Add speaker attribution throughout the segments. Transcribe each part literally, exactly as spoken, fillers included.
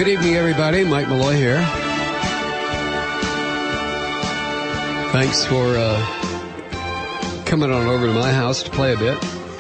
Speaker 1: Good evening, everybody. Mike Malloy here. Thanks for uh, coming on over to my house to play a bit.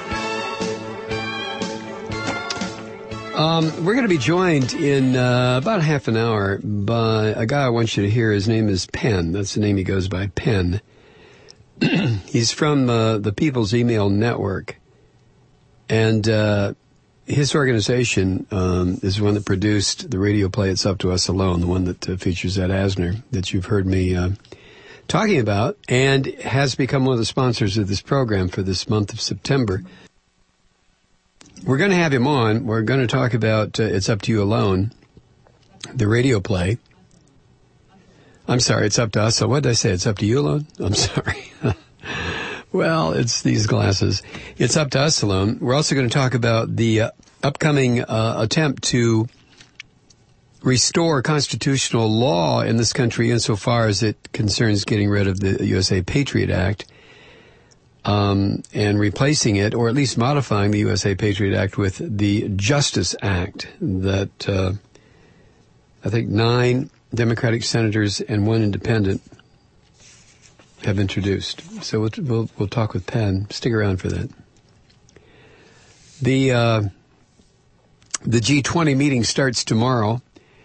Speaker 1: Um, we're going to be joined in uh, about half an hour by a guy I want you to hear. His name is Penn. That's the name he goes by, Penn. He's from uh, the People's Email Network. And uh, his organization um, is the one that produced the radio play It's Up to Us Alone, the one that uh, features Ed Asner that you've heard me uh, talking about, and has become one of the sponsors of this program for this month of September. We're going to have him on. We're going to talk about uh, It's Up to You Alone, the radio play. I'm sorry, It's Up to Us. So what did I say? It's Up to You Alone? I'm sorry. Well, it's these glasses. It's Up to Us Alone. We're also going to talk about the uh, upcoming uh, attempt to restore constitutional law in this country insofar as it concerns getting rid of the U S A Patriot Act. Um, and replacing it, or at least modifying the U S A Patriot Act with the Justice Act that uh, I think nine Democratic senators and one independent have introduced. So we'll we'll, we'll talk with Penn. Stick around for that. The uh, the G twenty meeting starts tomorrow.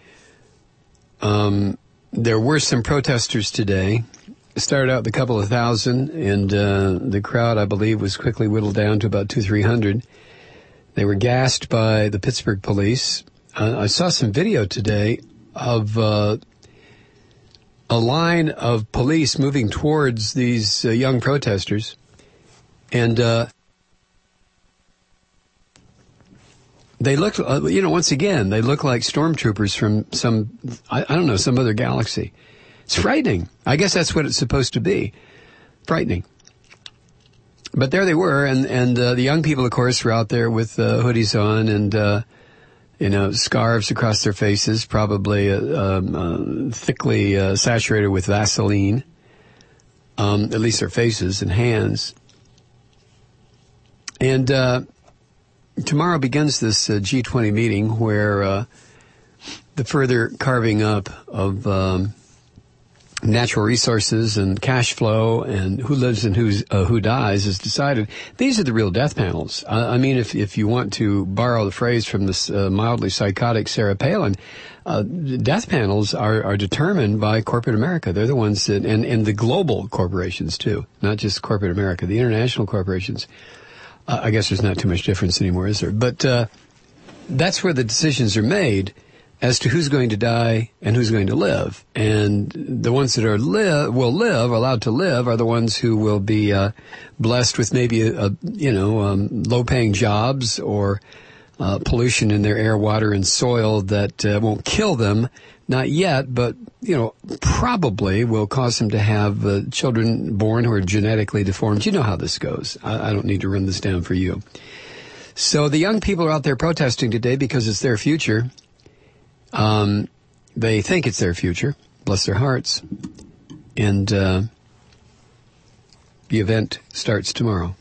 Speaker 1: Um, there were some protesters today. It started out with a couple of thousand, and uh, the crowd, I believe, was quickly whittled down to about two, three hundred. They were gassed by the Pittsburgh police. Uh, I saw some video today of uh, a line of police moving towards these uh, young protesters, and uh, they look, uh, you know, once again, they look like stormtroopers from some, I, I don't know, some other galaxy. It's frightening. I guess that's what it's supposed to be. Frightening. But there they were, and, and uh, the young people, of course, were out there with uh, hoodies on and, uh, you know, scarves across their faces, probably uh, um, uh, thickly uh, saturated with Vaseline, um, at least their faces and hands. And uh, tomorrow begins this uh, G twenty meeting where uh, the further carving up of Um, natural resources and cash flow and who lives and who's, uh, who dies is decided. These are the real death panels. Uh, I mean, if if you want to borrow the phrase from this uh, mildly psychotic Sarah Palin, uh, death panels are, are determined by corporate America. They're the ones that, and, and the global corporations too, not just corporate America, the international corporations. Uh, I guess there's not too much difference anymore, is there? But uh, that's where the decisions are made as to who's going to die and who's going to live. And the ones that are li- will live, allowed to live, are the ones who will be uh, blessed with maybe, a, a, you know, um, low-paying jobs or uh, pollution in their air, water, and soil that uh, won't kill them, not yet, but, you know, probably will cause them to have uh, children born who are genetically deformed. You know how this goes. I, I don't need to run this down for you. So the young people are out there protesting today because it's their future. Um, they think it's their future, bless their hearts, and uh, the event starts tomorrow.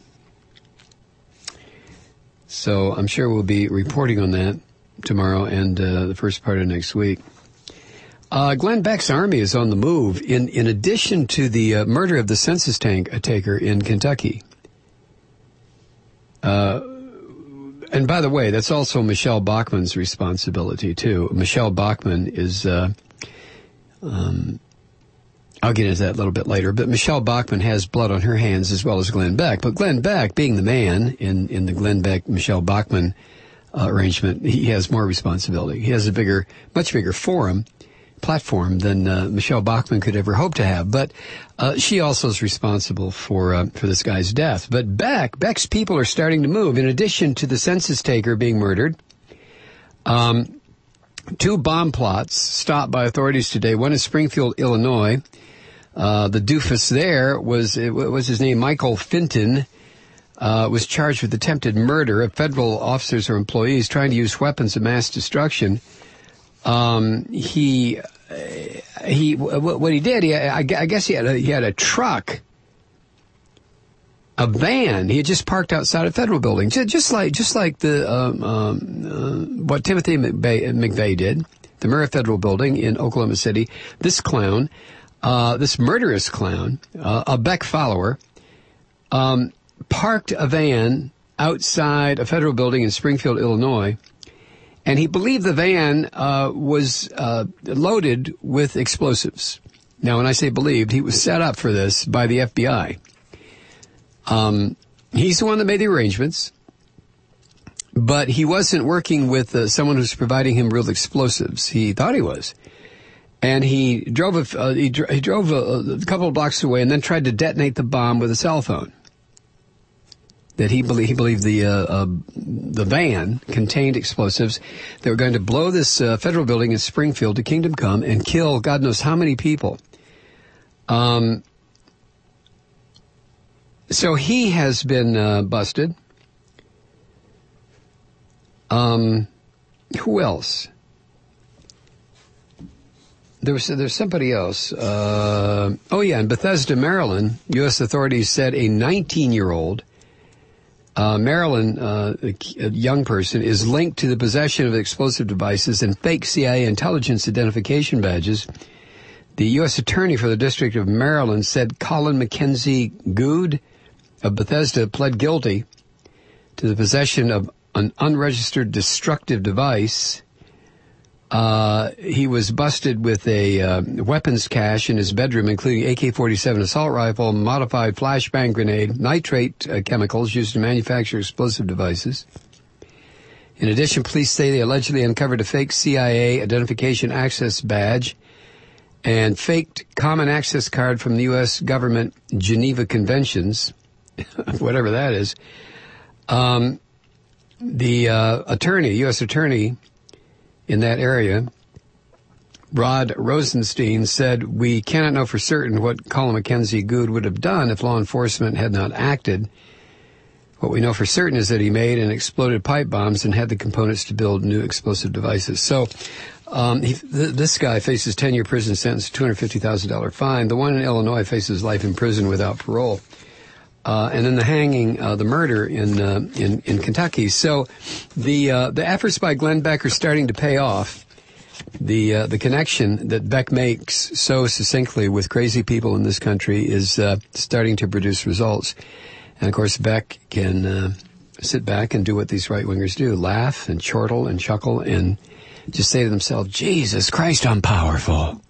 Speaker 1: So I'm sure we'll be reporting on that tomorrow and uh, the first part of next week. Uh, Glenn Beck's army is on the move in, in addition to the uh, murder of the census tank uh, taker in Kentucky. Uh And by the way, that's also Michelle Bachmann's responsibility, too. Michelle Bachmann is, uh, um, I'll get into that a little bit later, but Michelle Bachmann has blood on her hands as well as Glenn Beck. But Glenn Beck, being the man in, in the Glenn Beck-Michelle Bachmann uh, arrangement, he has more responsibility. He has a bigger, much bigger forum, platform than uh, Michelle Bachmann could ever hope to have. But uh, she also is responsible for uh, for this guy's death. But Beck, Beck's people are starting to move. In addition to the census taker being murdered, um, two bomb plots stopped by authorities today. One in Springfield, Illinois. Uh, the doofus there was, it was his name, Michael Finton, uh, was charged with attempted murder of federal officers or employees trying to use weapons of mass destruction. Um, he, he, what he did, he, I guess he had a, he had a truck, a van. He had just parked outside a federal building, just like, just like the, um, um, uh, what Timothy McVeigh, McVeigh did. the Murrah Federal Building in Oklahoma City. This clown, uh, this murderous clown, uh, a Beck follower, um, parked a van outside a federal building in Springfield, Illinois, and he believed the van uh, was uh, loaded with explosives. Now, when I say believed, he was set up for this by the F B I. Um, he's the one that made the arrangements, but he wasn't working with uh, someone who's providing him real explosives. He thought he was. And he drove a, uh, he, dr- he drove a, a couple of blocks away and then tried to detonate the bomb with a cell phone. That he believed, he believed the uh, uh, the van contained explosives that were going to blow this uh, federal building in Springfield to Kingdom Come and kill God knows how many people. Um. So he has been uh, busted. Um, who else? There was there's somebody else. Uh, oh yeah, in Bethesda, Maryland, U S authorities said a nineteen-year-old uh, Maryland uh, a young person is linked to the possession of explosive devices and fake C I A intelligence identification badges. The U S attorney for the District of Maryland said Colin Mackenzie Good of Bethesda pled guilty to the possession of an unregistered destructive device. Uh, he was busted with a uh, weapons cache in his bedroom, including A K forty-seven assault rifle, modified flashbang grenade, nitrate uh, chemicals used to manufacture explosive devices. In addition, police say they allegedly uncovered a fake C I A identification access badge and faked common access card from the U S government Geneva Conventions, whatever that is. Um, the uh, attorney, U S attorney in that area, Rod Rosenstein, said, "We cannot know for certain what Colin Mackenzie Good would have done if law enforcement had not acted. What we know for certain is that he made and exploded pipe bombs and had the components to build new explosive devices." So um, he, th- this guy faces ten-year prison sentence, two hundred fifty thousand dollars fine. The one in Illinois faces life in prison without parole. Uh, and then the hanging, uh, the murder in, uh, in, in Kentucky. So the, uh, the efforts by Glenn Beck are starting to pay off. The, uh, the connection that Beck makes so succinctly with crazy people in this country is, uh, starting to produce results. And of course, Beck can, uh, sit back and do what these right-wingers do. Laugh and chortle and chuckle and just say to themselves, Jesus Christ, I'm powerful.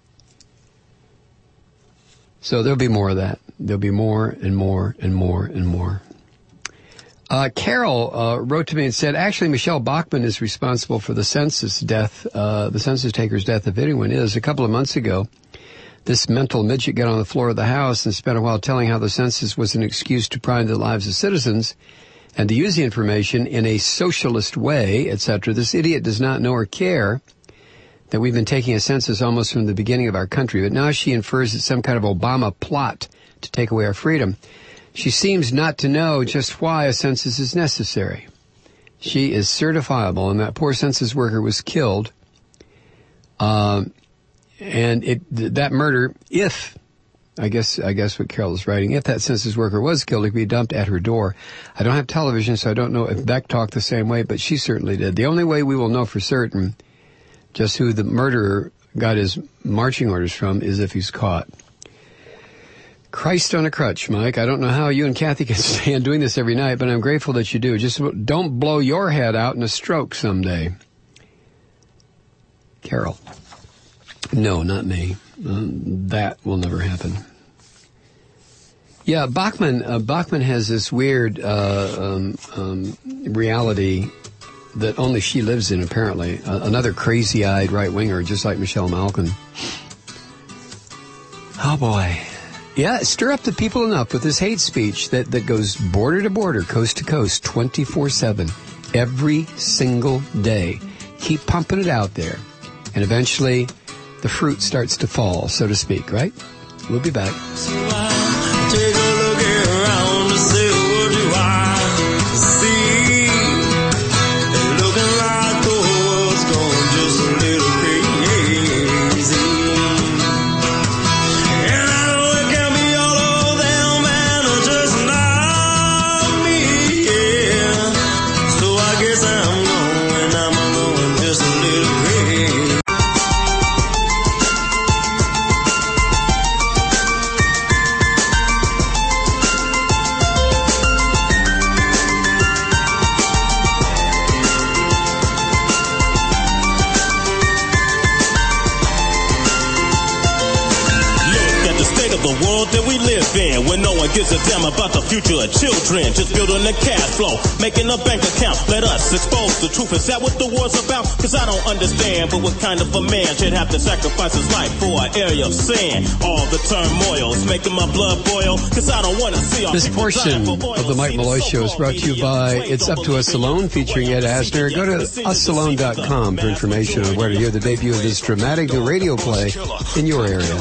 Speaker 1: So there'll be more of that. There'll be more and more and more and more. Uh, Carol uh, wrote to me and said, actually, Michelle Bachmann is responsible for the census death, uh, the census taker's death, if anyone is. A couple of months ago, this mental midget got on the floor of the House and spent a while telling how the census was an excuse to pry into the lives of citizens and to use the information in a socialist way, et cetera. This idiot does not know or care that we've been taking a census almost from the beginning of our country, but now she infers it's some kind of Obama plot to take away our freedom. She seems not to know just why a census is necessary. She is certifiable, and that poor census worker was killed. Um, and it that murder, if, I guess I guess what Carol is writing, if that census worker was killed, it could be dumped at her door. I don't have television, so I don't know if Beck talked the same way, but she certainly did. The only way we will know for certain just who the murderer got his marching orders from is if he's caught. Christ on a crutch, Mike. I don't know how you and Kathy can stand doing this every night, but I'm grateful that you do. Just don't blow your head out in a stroke someday. Carol. No, not me. Um, that will never happen. Yeah, Bachmann, uh, Bachmann has this weird uh, um, um, reality that only she lives in, apparently. Uh, another crazy-eyed right-winger, just like Michelle Malkin. Oh, boy. Yeah, stir up the people enough with this hate speech that, that goes border to border, coast to coast, twenty-four seven, every single day. Keep pumping it out there. And eventually, the fruit starts to fall, so to speak, right? We'll be back.
Speaker 2: So I'll take a look around to see what you want to see. And looking like the world's gone just a little crazy. And I know it can be all of them and just not me, yeah. So I guess I'm going, I'm going just a little crazy. world that we live in, where no one gives a damn about the future of children. Just building a cash flow, making a bank account. Let us expose the truth. Is that what the war's about? Cause I don't understand, but what kind of a man should have to sacrifice his life for an area of sand? All the turmoil's making my blood boil, cause I don't want to see our
Speaker 1: This portion of the Mike Malloy Show is brought to you by It's Up to Us Alone, featuring Ed Asner. Go to us alone dot com for information on where to hear the debut of this dramatic new radio play in your area.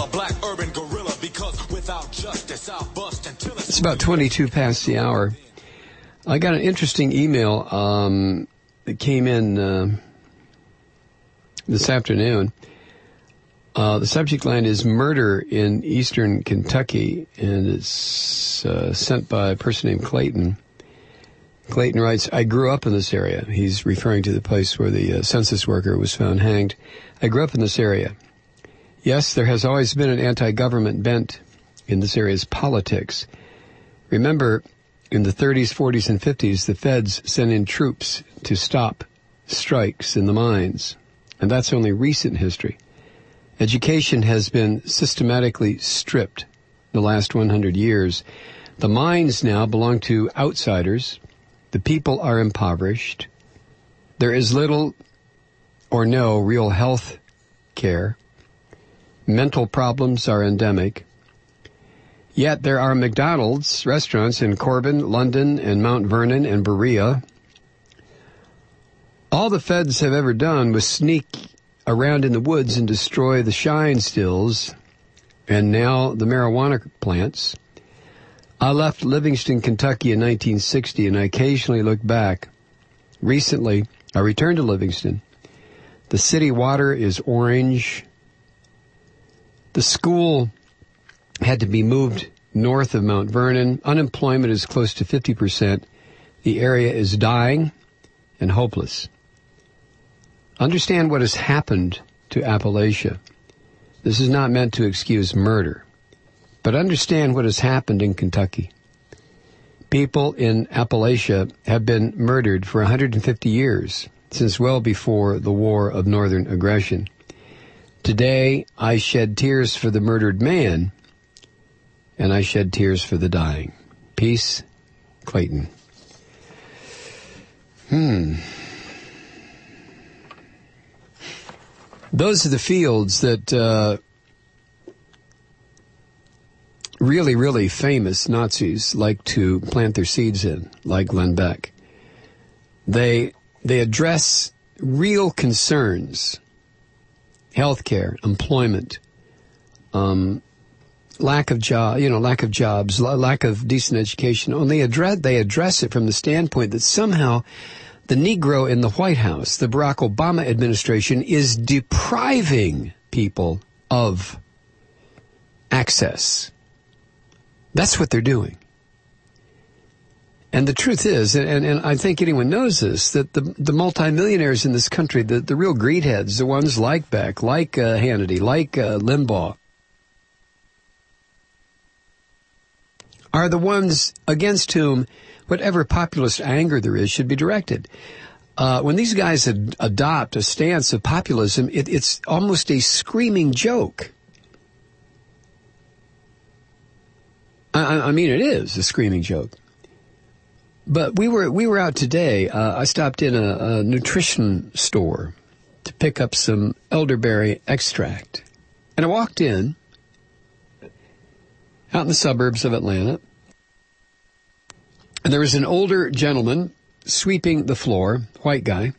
Speaker 1: It's about twenty-two past the hour. I got an interesting email um, that came in uh, this afternoon. Uh, the subject line is murder in eastern Kentucky, and it's uh, sent by a person named Clayton. Clayton writes, I grew up in this area. He's referring to the place where the uh, census worker was found hanged. I grew up in this area. Yes, there has always been an anti-government bent in this area's politics. Remember, in the thirties, forties, and fifties, the feds sent in troops to stop strikes in the mines. And that's only recent history. Education has been systematically stripped the last one hundred years. The mines now belong to outsiders. The people are impoverished. There is little or no real health care. Mental problems are endemic. Yet there are McDonald's restaurants in Corbin, London, and Mount Vernon and Berea. All the feds have ever done was sneak around in the woods and destroy the shine stills and now the marijuana plants. I left Livingston, Kentucky in nineteen sixty, and I occasionally look back. Recently, I returned to Livingston. The city water is orange. The school had to be moved north of Mount Vernon. Unemployment is close to fifty percent. The area is dying and hopeless. Understand what has happened to Appalachia. This is not meant to excuse murder, but understand what has happened in Kentucky. People in Appalachia have been murdered for one hundred fifty years, since well before the War of Northern Aggression. Today, I shed tears for the murdered man, and I shed tears for the dying. Peace, Clayton. Hmm. Those are the fields that uh, really, really famous Nazis like to plant their seeds in, like Glenn Beck. They they address real concerns: healthcare, employment, um, lack of job, you know, lack of jobs, lack of decent education. Only address they address it from the standpoint that somehow the Negro in the White House, the Barack Obama administration, is depriving people of access. That's what they're doing. And the truth is, and, and I think anyone knows this, that the, the multimillionaires in this country, the, the real greedheads, the ones like Beck, like uh, Hannity, like uh, Limbaugh, are the ones against whom whatever populist anger there is should be directed. Uh, when these guys ad- adopt a stance of populism, it, it's almost a screaming joke. I, I mean, it is a screaming joke. But we were we were out today. Uh, I stopped in a, a nutrition store to pick up some elderberry extract. And I walked in, out in the suburbs of Atlanta, and there was an older gentleman sweeping the floor, white guy,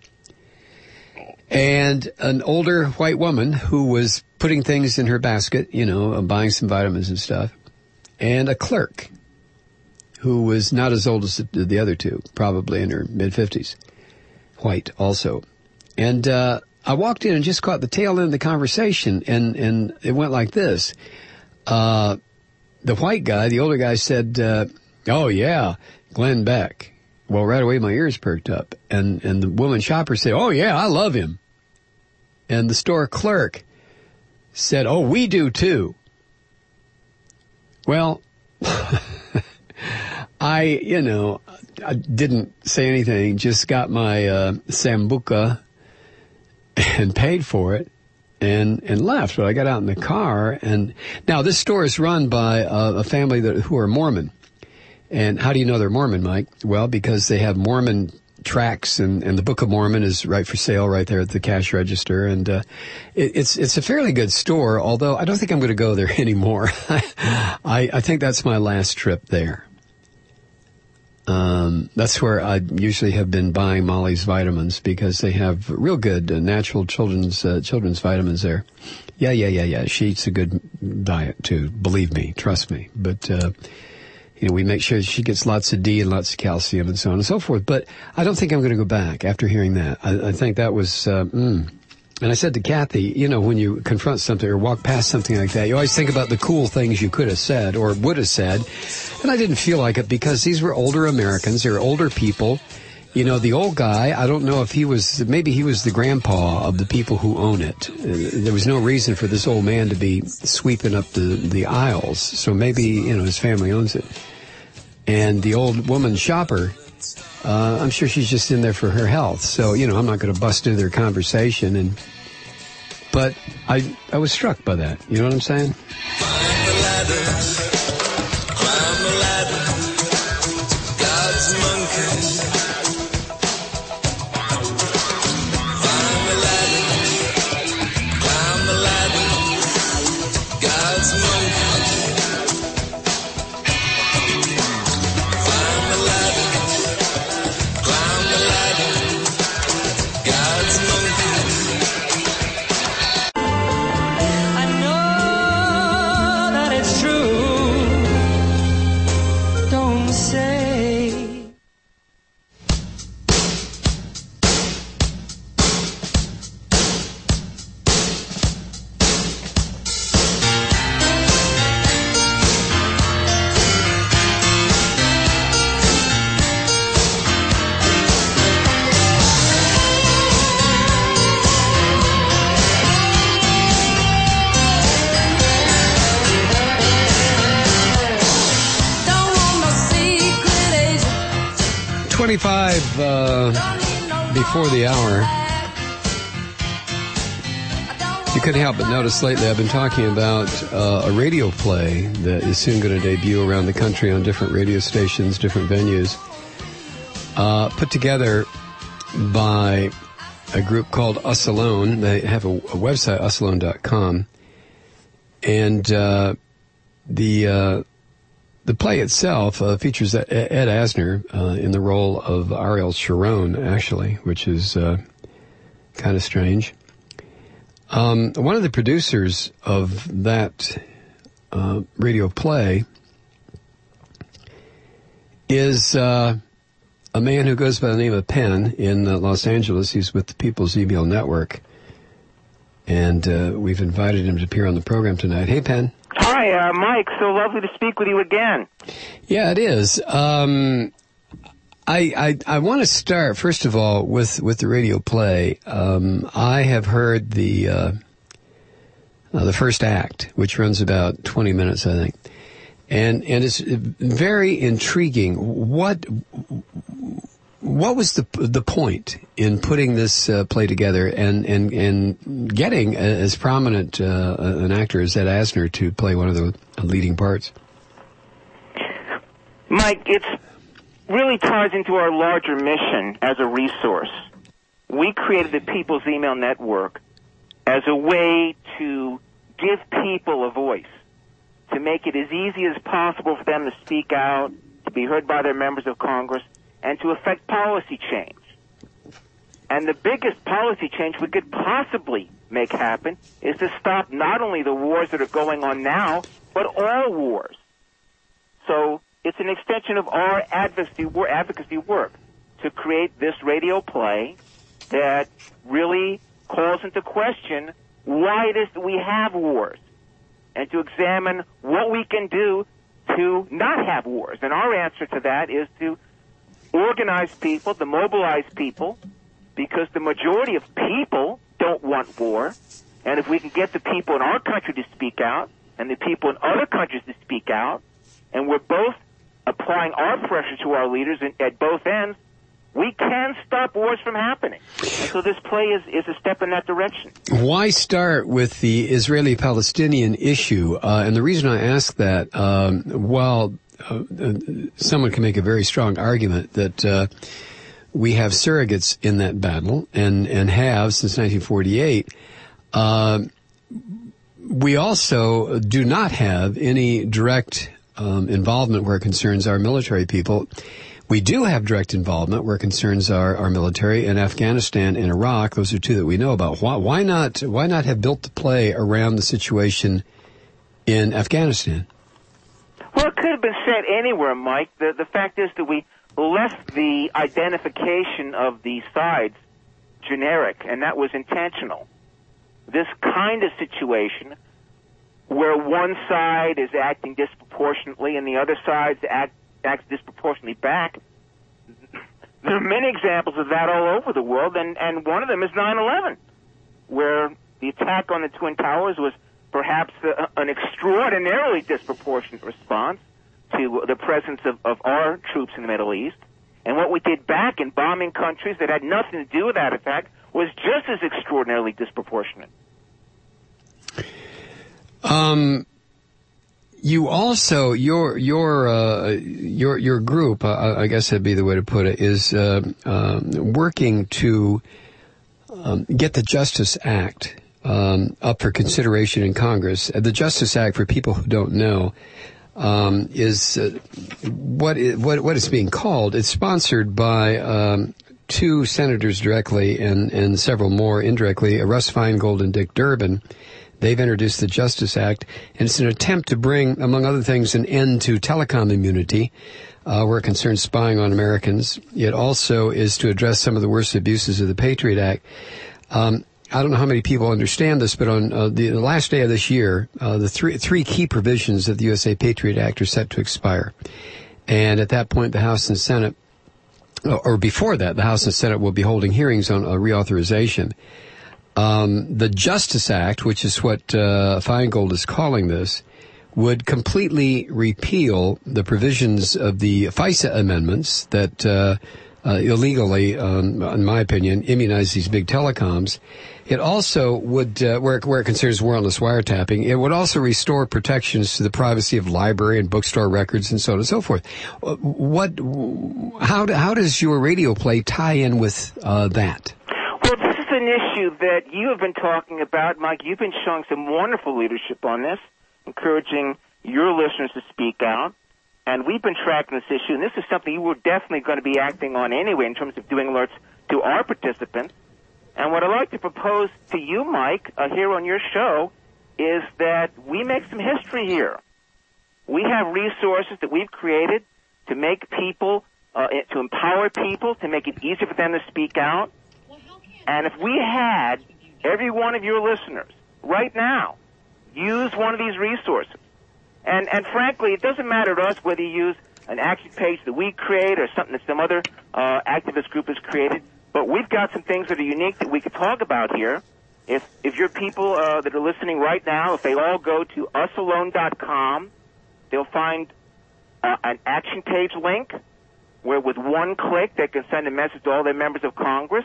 Speaker 1: and an older white woman who was putting things in her basket, you know, buying some vitamins and stuff, and a clerk who was not as old as the, the other two, probably in her mid-fifties, white also. And uh, I walked in and just caught the tail end of the conversation, and, and it went like this. Uh, the white guy, the older guy, said, uh, oh, yeah, Glenn Beck. Well, right away my ears perked up. And, and the woman shopper said, oh, yeah, I love him. And the store clerk said, oh, we do too. Well, I, you know, I didn't say anything, just got my uh, Sambuca and paid for it. and and left. But I got out in the car, and now this store is run by a, a family that who are Mormon. And how do you know they're Mormon, Mike? Well, because they have Mormon tracts, and, and the Book of Mormon is right for sale right there at the cash register. And uh, it, it's it's a fairly good store, although I don't think I'm going to go there anymore. I, I think that's my last trip there. Um, that's where I usually have been buying Molly's vitamins, because they have real good uh, natural children's uh, children's vitamins there. Yeah, yeah, yeah, yeah. She eats a good diet too. Believe me, trust me. But uh, you know, we make sure she gets lots of D and lots of calcium and so on and so forth. But I don't think I'm going to go back after hearing that. I, I think that was, uh, mm. And I said to Kathy, you know, when you confront something or walk past something like that, you always think about the cool things you could have said or would have said. And I didn't feel like it, because these were older Americans. They were older people. You know, the old guy, I don't know if he was, maybe he was the grandpa of the people who own it. Uh, there was no reason for this old man to be sweeping up the, the aisles. So maybe, you know, his family owns it. And the old woman shopper, uh, I'm sure she's just in there for her health. So, you know, I'm not going to bust into their conversation. And, but I, I was struck by that. You know what I'm saying?
Speaker 2: Climb the ladder, climb the ladder, God's monkey. Climb the ladder, climb the ladder, God's monkey. Climb the ladder, climb the ladder, God's monkey.
Speaker 3: I know that it's true. Don't say. Don't want no secret agent.
Speaker 1: twenty-five uh, before the hour. You couldn't help but notice lately I've been talking about uh, a radio play that is soon going to debut around the country on different radio stations, different venues, uh, put together by a group called Us Alone. They have a, a website, us alone dot com. And uh, the uh, the play itself uh, features Ed Asner uh, in the role of Ariel Sharon, actually, which is uh, kind of strange. Um, one of the producers of that uh, radio play is uh, a man who goes by the name of Penn in uh, Los Angeles. He's with the People's Email Network. And uh, we've invited him to appear on the program tonight. Hey, Penn.
Speaker 4: Hi, uh, Mike. So lovely to speak with you again.
Speaker 1: Yeah, it is. Um, I I, I want to start, first of all, with, with the radio play. Um, I have heard the uh, uh, the first act, which runs about twenty minutes, I think. And and it's very intriguing. What what was the the point in putting this uh, play together and, and, and getting as prominent uh, an actor as Ed Asner to play one of the leading parts?
Speaker 4: Mike, it's really ties into our larger mission as a resource. We created the People's Email Network as a way to give people a voice, to make it as easy as possible for them to speak out, to be heard by their members of Congress, and to affect policy change. And the biggest policy change we could possibly make happen is to stop not only the wars that are going on now, but all wars. So it's an extension of our advocacy, advocacy work to create this radio play that really calls into question why it is that we have wars, and to examine what we can do to not have wars. And our answer to that is to organize people, to mobilize people, because the majority of people don't want war. And if we can get the people in our country to speak out and the people in other countries to speak out, and we're both applying our pressure to our leaders in, at both ends, We can stop wars from happening. And so this play is, is a step in that direction.
Speaker 1: Why start with the Israeli-Palestinian issue? Uh, and the reason I ask that, um, while uh, uh, someone can make a very strong argument that uh, we have surrogates in that battle, and, and have since nineteen forty-eight, uh, we also do not have any direct um, involvement where it concerns our military people. We do have direct involvement where it concerns our, our military in Afghanistan and Iraq. Those are two that we know about. Why, why not? Why not have built the play around the situation in Afghanistan?
Speaker 4: Well, it could have been said anywhere, Mike. The the fact is that we left the identification of the sides generic, and that was intentional. This kind of situation where one side is acting disproportionately and the other side act acts disproportionately back. There are many examples of that all over the world, and, and one of them is nine eleven, where the attack on the Twin Towers was perhaps a, an extraordinarily disproportionate response to the presence of, of our troops in the Middle East. And what we did back in bombing countries that had nothing to do with that attack was just as extraordinarily disproportionate.
Speaker 1: Um... You also, your your uh, your your group, uh, I guess that'd be the way to put it, is uh, um, working to um, get the Justice Act um, up for consideration in Congress. The Justice Act, for people who don't know, um, is uh, what is, what what it's being called. It's sponsored by um, two senators directly and and several more indirectly, Russ Feingold and Dick Durbin. They've introduced the Justice Act, and it's an attempt to bring, among other things, an end to telecom immunity, uh, where it concerns spying on Americans. It also is to address some of the worst abuses of the Patriot Act. Um, I don't know how many people understand this, but on uh, the, the last day of this year, uh, the three, three key provisions of the U S A Patriot Act are set to expire. And at that point, the House and Senate, or before that, the House and Senate will be holding hearings on a reauthorization. Um, the Justice Act, which is what uh, Feingold is calling this, would completely repeal the provisions of the FISA amendments that uh, uh, illegally, um, in my opinion, immunize these big telecoms. It also would, uh, where, where it concerns warrantless wiretapping, it would also restore protections to the privacy of library and bookstore records and so on and so forth. What, how, how does your radio play tie in with uh, that?
Speaker 4: Well, this is an issue that you have been talking about, Mike. You've been showing some wonderful leadership on this, encouraging your listeners to speak out. And we've been tracking this issue, and this is something you were definitely going to be acting on anyway in terms of doing alerts to our participants. And what I'd like to propose to you, Mike, uh, here on your show, is that we make some history here. We have resources that we've created to make people, uh, to empower people, to make it easier for them to speak out. And if we had every one of your listeners right now use one of these resources, and, and frankly, it doesn't matter to us whether you use an action page that we create or something that some other uh, activist group has created, but we've got some things that are unique that we could talk about here. If if your people uh, that are listening right now, if they all go to us alone dot com, they'll find uh, an action page link where with one click they can send a message to all their members of Congress.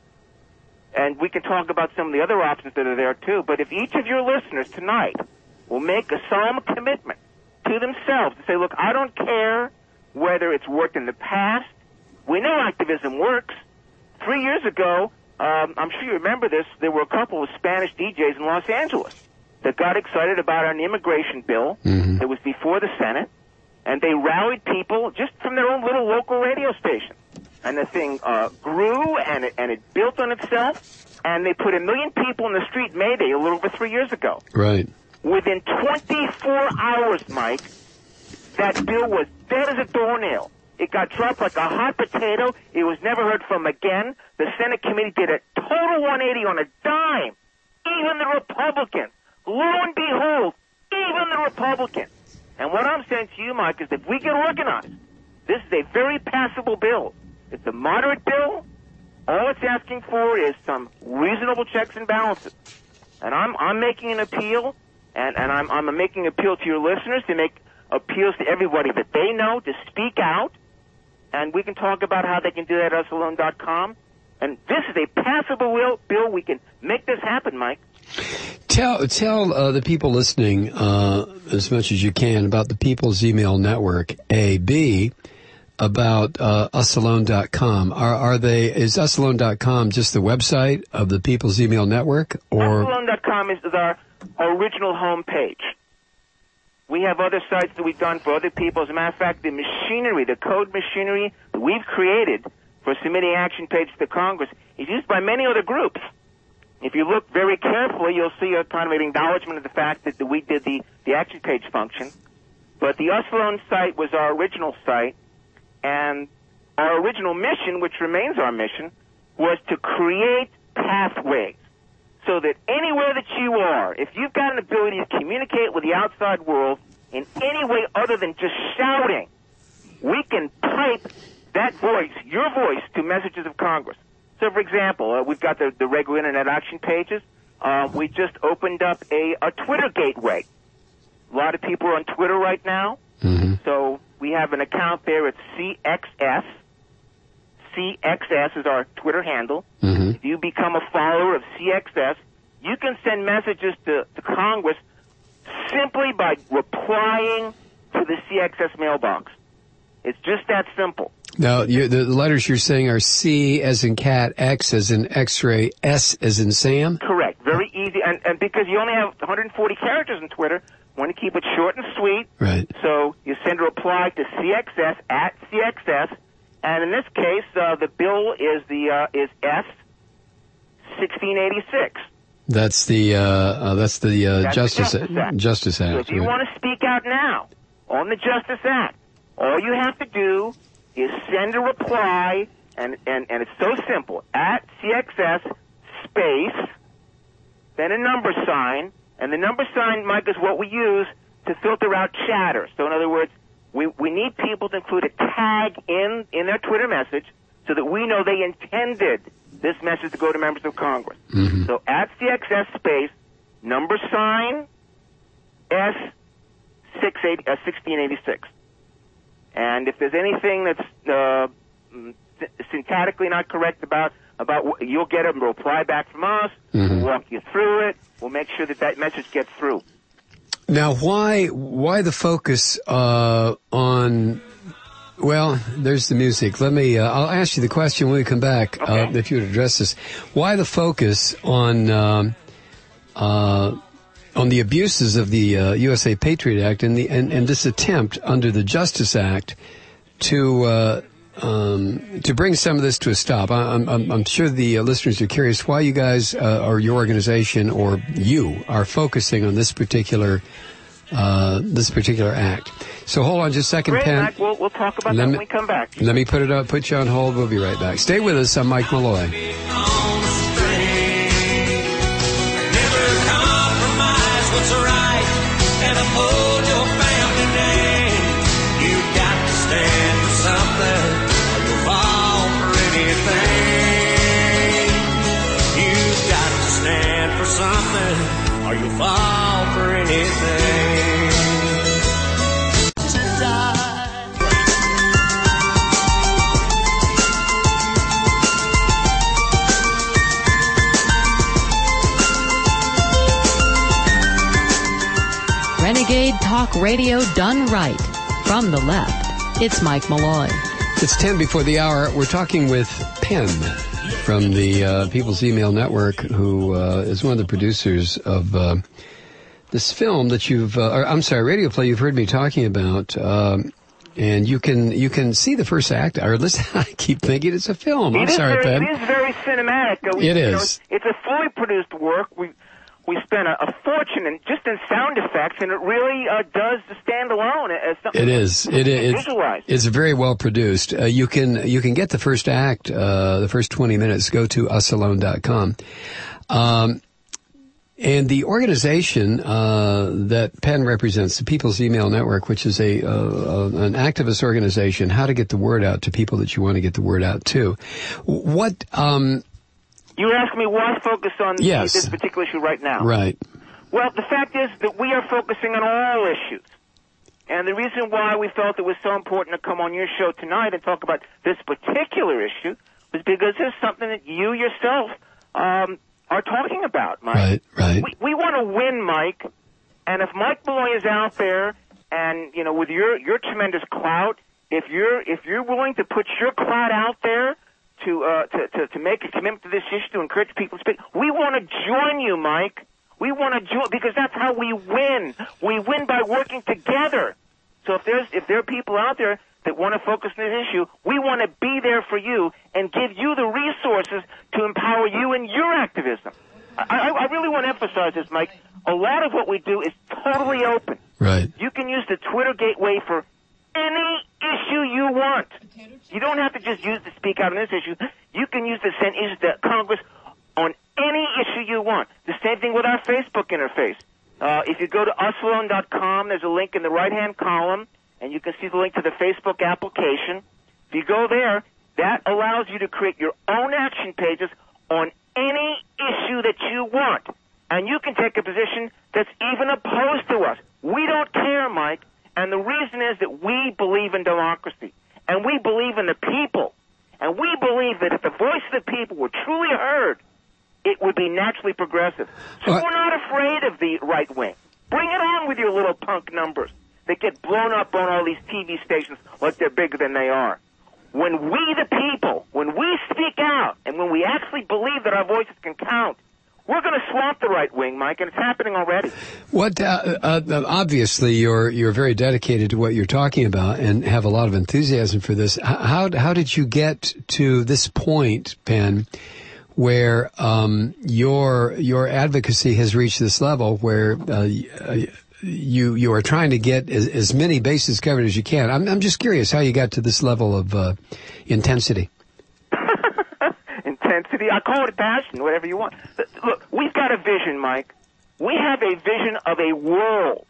Speaker 4: And we can talk about some of the other options that are there, too. But if each of your listeners tonight will make a solemn commitment to themselves to say, look, I don't care whether it's worked in the past. We know activism works. Three years ago, um, I'm sure you remember this, there were a couple of Spanish D Js in Los Angeles that got excited about an immigration bill mm-hmm. that was before the Senate, and they rallied people just from their own little local radio station. And the thing uh, grew, and it, and it built on itself, and they put a million people in the street May Day a little over three years ago.
Speaker 1: Right.
Speaker 4: Within twenty-four hours, Mike, that bill was dead as a doornail. It got dropped like a hot potato. It was never heard from again. The Senate committee did a total one eighty on a dime. Even the Republicans. Lo and behold, even the Republicans. And what I'm saying to you, Mike, is if we get organized, this is a very passable bill. It's a moderate bill. All it's asking for is some reasonable checks and balances. And I'm I'm making an appeal, and, and I'm I'm making an appeal to your listeners to make appeals to everybody that they know to speak out, and we can talk about how they can do that at us alone dot com. And this is a passable will- bill. We can make this happen, Mike.
Speaker 1: Tell tell uh, the people listening uh, as much as you can about the People's Email Network. A, B, about uh, us alone dot com. Are are they? Is us alone dot com just the website of the People's Email Network, or
Speaker 4: us alone dot com is, is our original homepage. We have other sites that we've done for other people. As a matter of fact, the machinery, the code machinery that we've created for submitting action pages to Congress is used by many other groups. If you look very carefully, you'll see a kind of an acknowledgement of the fact that, that we did the, the action page function. But the Us Alone site was our original site, and our original mission, which remains our mission, was to create pathways so that anywhere that you are, if you've got an ability to communicate with the outside world in any way other than just shouting, we can pipe that voice, your voice, to messages of Congress. So, for example, uh, we've got the, the regular Internet action pages. Uh, we just opened up a, a Twitter gateway. A lot of people are on Twitter right now.
Speaker 1: Mm-hmm.
Speaker 4: So we have an account there. It's C X S. C X S is our Twitter handle.
Speaker 1: Mm-hmm.
Speaker 4: If you become a follower of C X S, you can send messages to, to Congress simply by replying to the C X S mailbox. It's just that simple.
Speaker 1: Now, you, the, the letters you're saying are C as in cat, X as in X-ray, S as in Sam?
Speaker 4: Correct. Very easy. And, and because you only have one hundred forty characters in Twitter, want to keep it short and sweet.
Speaker 1: Right.
Speaker 4: So you send a reply to C X S at C X S. And in this case, uh, the bill is the uh, is S sixteen eighty-six.
Speaker 1: That's the uh, uh, that's the uh,
Speaker 4: That's
Speaker 1: Justice
Speaker 4: the Justice Act.
Speaker 1: Justice Act.
Speaker 4: So if you
Speaker 1: right.
Speaker 4: want to speak out now on the Justice Act, all you have to do is send a reply, and, and, and it's so simple, at C X S space, then a number sign, and the number sign, Mike, is what we use to filter out chatter. So in other words, we, we need people to include a tag in, in their Twitter message so that we know they intended this message to go to members of Congress.
Speaker 1: Mm-hmm.
Speaker 4: So at C X S space, number sign, S sixteen eighty-six. And if there's anything that's uh, syntactically not correct about about what, you'll get a reply back from us.
Speaker 1: Mm-hmm.
Speaker 4: We'll walk you through it. We'll make sure that that message gets through.
Speaker 1: Now, why why the focus uh, on? Well, there's the music. Let me. Uh, I'll ask you the question when we come back.
Speaker 4: Okay.
Speaker 1: Uh, if you would address this, why the focus on um, uh, on the abuses of the uh, U S A Patriot Act and the and, and this attempt under the Justice Act to uh, um, to bring some of this to a stop? I, I'm, I'm, I'm sure the uh, listeners are curious why you guys uh, or your organization or you are focusing on this particular uh, this particular act. So hold on just a second,
Speaker 4: Great,
Speaker 1: Penn.
Speaker 4: Mike. We'll, we'll talk about
Speaker 1: Let
Speaker 4: that
Speaker 1: me-
Speaker 4: when we come back.
Speaker 1: Let me put it up, put you on hold. We'll be right back. Stay with us. I'm Mike Malloy.
Speaker 2: Never compromise what's right and uphold your family name. You've got to stand for something or you'll fall for anything. You've got to stand for something or you'll fall for anything.
Speaker 5: Renegade Talk Radio done right. From the left, it's Mike Malloy.
Speaker 1: It's ten before the hour. We're talking with Penn from the uh, People's Email Network, who uh, is one of the producers of uh, this film that you've, uh, or, I'm sorry, radio play you've heard me talking about. Um, and you can you can see the first act. Or listen, I keep thinking it's a film. I'm
Speaker 4: It is
Speaker 1: sorry,
Speaker 4: very,
Speaker 1: Penn.
Speaker 4: It is very cinematic. Uh, we-
Speaker 1: It
Speaker 4: you know,
Speaker 1: is.
Speaker 4: it's a fully produced work. We we spent a, a fortune in just in sound effects, and it really uh, does stand alone as something
Speaker 1: It is. It is.
Speaker 4: visualized.
Speaker 1: It's very well produced. Uh, you can you can get the first act, uh, the first twenty minutes. Go to us alone dot com. Um, and the organization uh, that Penn represents, the People's Email Network, which is a uh, uh, an activist organization, how to get the word out to people that you want to get the word out to. What? Um,
Speaker 4: You ask me why focus on
Speaker 1: Yes.
Speaker 4: this particular issue right now.
Speaker 1: right.
Speaker 4: Well, the fact is that we are focusing on all issues. And the reason why we felt it was so important to come on your show tonight and talk about this particular issue was because it's something that you yourself um, are talking about, Mike.
Speaker 1: Right, right.
Speaker 4: We, we want to win, Mike. And if Mike Malloy is out there, and you know, with your your tremendous clout, if you're if you're willing to put your clout out there to uh, to, to to make a commitment to this issue, to encourage people to speak, we want to join you, Mike. We want to join because that's how we win. We win by working together. So if there's if there are people out there that want to focus on this issue, we want to be there for you and give you the resources to empower you in your activism. I, I really want to emphasize this, Mike. A lot of what we do is totally open.
Speaker 1: Right.
Speaker 4: You can use the Twitter gateway for any issue you want. You don't have to just use to speak out on this issue. You can use to send issues to Congress on any issue you want. The same thing with our Facebook interface. Uh, if you go to us alone dot com, there's a link in the right-hand column, and you can see the link to the Facebook application. If you go there, that allows you to create your own action pages on any issue that you want. And you can take a position that's even opposed to us. We don't care, Mike. And the reason is that we believe in democracy. And we believe in the people. And we believe that if the voice of the people were truly heard, it would be naturally progressive. So
Speaker 1: What?
Speaker 4: we're not afraid of the right wing. Bring it on with your little punk numbers that get blown up on all these T V stations like they're bigger than they are. When we, the people, when we speak out, and when we actually believe that our voices can count, we're going to swamp the right wing, Mike, and it's happening already.
Speaker 1: What? Uh, uh, obviously, you're you're very dedicated to what you're talking about and have a lot of enthusiasm for this. H- How how did you get to this point, Penn, where um, your your advocacy has reached this level where uh, you you are trying to get as, as many bases covered as you can? I'm I'm just curious how you got to this level of uh, intensity.
Speaker 4: Intensity, I call it passion, whatever you want. Look, we've got a vision, Mike. We have a vision of a world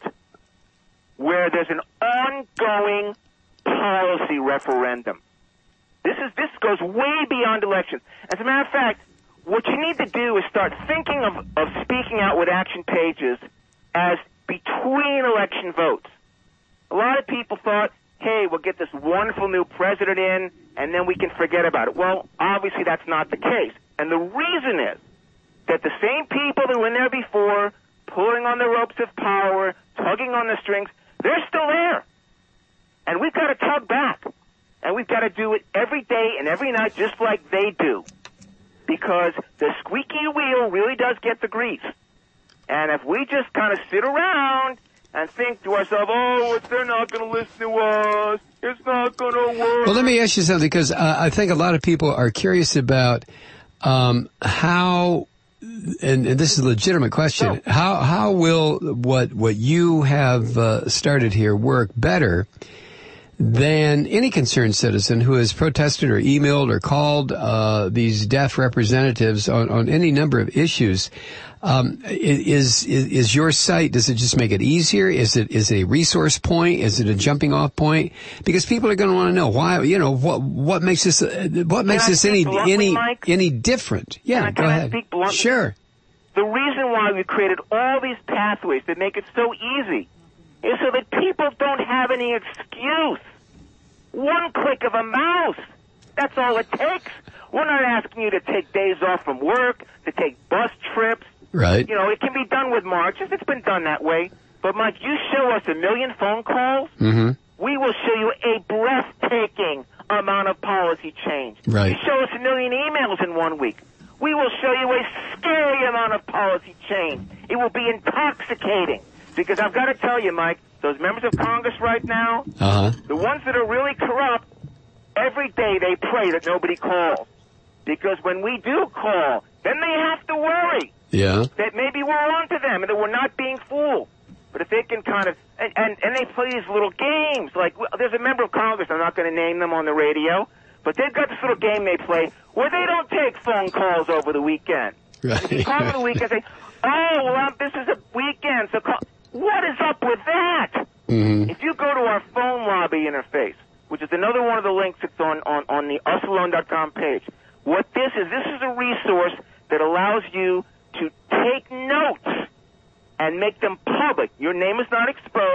Speaker 4: where there's an ongoing policy referendum. This is this goes way beyond elections. As a matter of fact, what you need to do is start thinking of, of speaking out with action pages as between election votes. A lot of people thought, hey, we'll get this wonderful new president in, and then we can forget about it. Well, obviously that's not the case. And the reason is that the same people that were in there before, pulling on the ropes of power, tugging on the strings, they're still there. And we've got to tug back. And we've got to do it every day and every night just like they do. Because the squeaky wheel really does get the grease. And if we just kind of sit around and think to ourselves, oh, they're not going to listen to us, it's not going to work.
Speaker 1: Well, let me ask you something, because uh, I think a lot of people are curious about um, how, and, and this is a legitimate question,
Speaker 4: Oh.
Speaker 1: how how will what what you have uh, started here work better than any concerned citizen who has protested or emailed or called uh, these deaf representatives on, on any number of issues? Um, is, is is your site, does it just make it easier? Is it is it a resource point? Is it a jumping off point? Because people are going to want to know why, you know, what what makes this uh, what makes
Speaker 4: I
Speaker 1: this
Speaker 4: speak
Speaker 1: any
Speaker 4: bluntly,
Speaker 1: any
Speaker 4: Mike?
Speaker 1: any different? Yeah,
Speaker 4: Can I-
Speaker 1: go
Speaker 4: can I
Speaker 1: ahead.
Speaker 4: speak bluntly?
Speaker 1: Sure.
Speaker 4: The reason why we created all these pathways that make it so easy is so that people don't have any excuse. One click of a mouse. That's all it takes. We're not asking you to take days off from work, to take bus trips.
Speaker 1: Right.
Speaker 4: You know, it can be done with marches. It's been done that way. But, Mike, you show us a million phone calls,
Speaker 1: Mm-hmm.
Speaker 4: we will show you a breathtaking amount of policy change.
Speaker 1: Right.
Speaker 4: You show us a million emails in one week, we will show you a scary amount of policy change. It will be intoxicating. Because I've got to tell you, Mike, those members of Congress right now,
Speaker 1: Uh-huh.
Speaker 4: the ones that are really corrupt, every day they pray that nobody calls. Because when we do call, then they have to worry
Speaker 1: Yeah.
Speaker 4: that maybe we're on to them and that we're not being fooled. But if they can kind of, and, and, and they play these little games, like, well, there's a member of Congress, I'm not going to name them on the radio, but they've got this little game they play where they don't take phone calls over the weekend.
Speaker 1: Right.
Speaker 4: If you call over the weekend, say, oh, well, this is a weekend, so call. What is up with that?
Speaker 1: Mm-hmm.
Speaker 4: If you go to our phone lobby interface, which is another one of the links that's on, on, on the us alone dot com page, what this is, this is a resource that allows you to take notes and make them public. Your name is not exposed,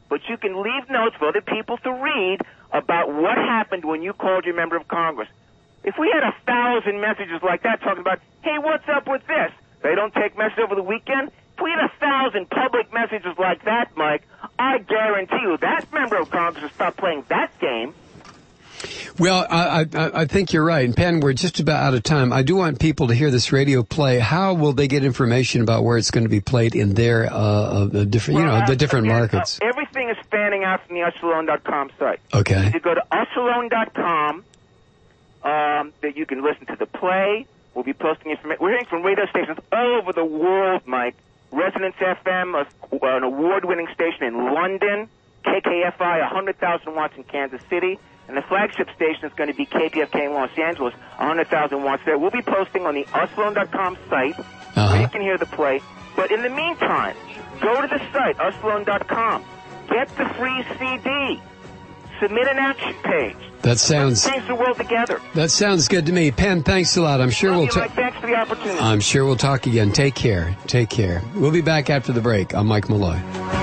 Speaker 4: but you can leave notes for other people to read about what happened when you called your member of Congress. If we had a thousand messages like that talking about, hey, what's up with this? They don't take messages over the weekend. If we had a thousand public messages like that, Mike, I guarantee you that member of Congress will stop playing that game.
Speaker 1: Well, I, I, I think you're right. And Penn, we're just about out of time. I do want people to hear this radio play. How will they get information about where it's going to be played in their uh, uh, different, you
Speaker 4: Well,
Speaker 1: know, the
Speaker 4: uh,
Speaker 1: different
Speaker 4: again,
Speaker 1: markets?
Speaker 4: Uh, everything is fanning out from the us alone dot com site.
Speaker 1: Okay.
Speaker 4: If you go to us alone dot com, um, that you can listen to the play. We'll be posting information. We're hearing from radio stations all over the world, Mike. Resonance F M, a, an award-winning station in London. K K F I, one hundred thousand watts in Kansas City. And the flagship station is going to be K P F K in Los Angeles, one hundred thousand watts there. We'll be posting on the us alone dot com site
Speaker 1: Uh-huh.
Speaker 4: where you can hear the play. But in the meantime, go to the site, us alone dot com. Get the free C D. Submit an action page.
Speaker 1: That sounds
Speaker 4: Change the world together.
Speaker 1: that sounds good to me. Penn, thanks a lot. I'm sure
Speaker 4: Love
Speaker 1: we'll
Speaker 4: you,
Speaker 1: ta-
Speaker 4: Mike. Thanks for the opportunity.
Speaker 1: I'm sure we'll talk again. Take care. Take care. We'll be back after the break. I'm Mike Malloy.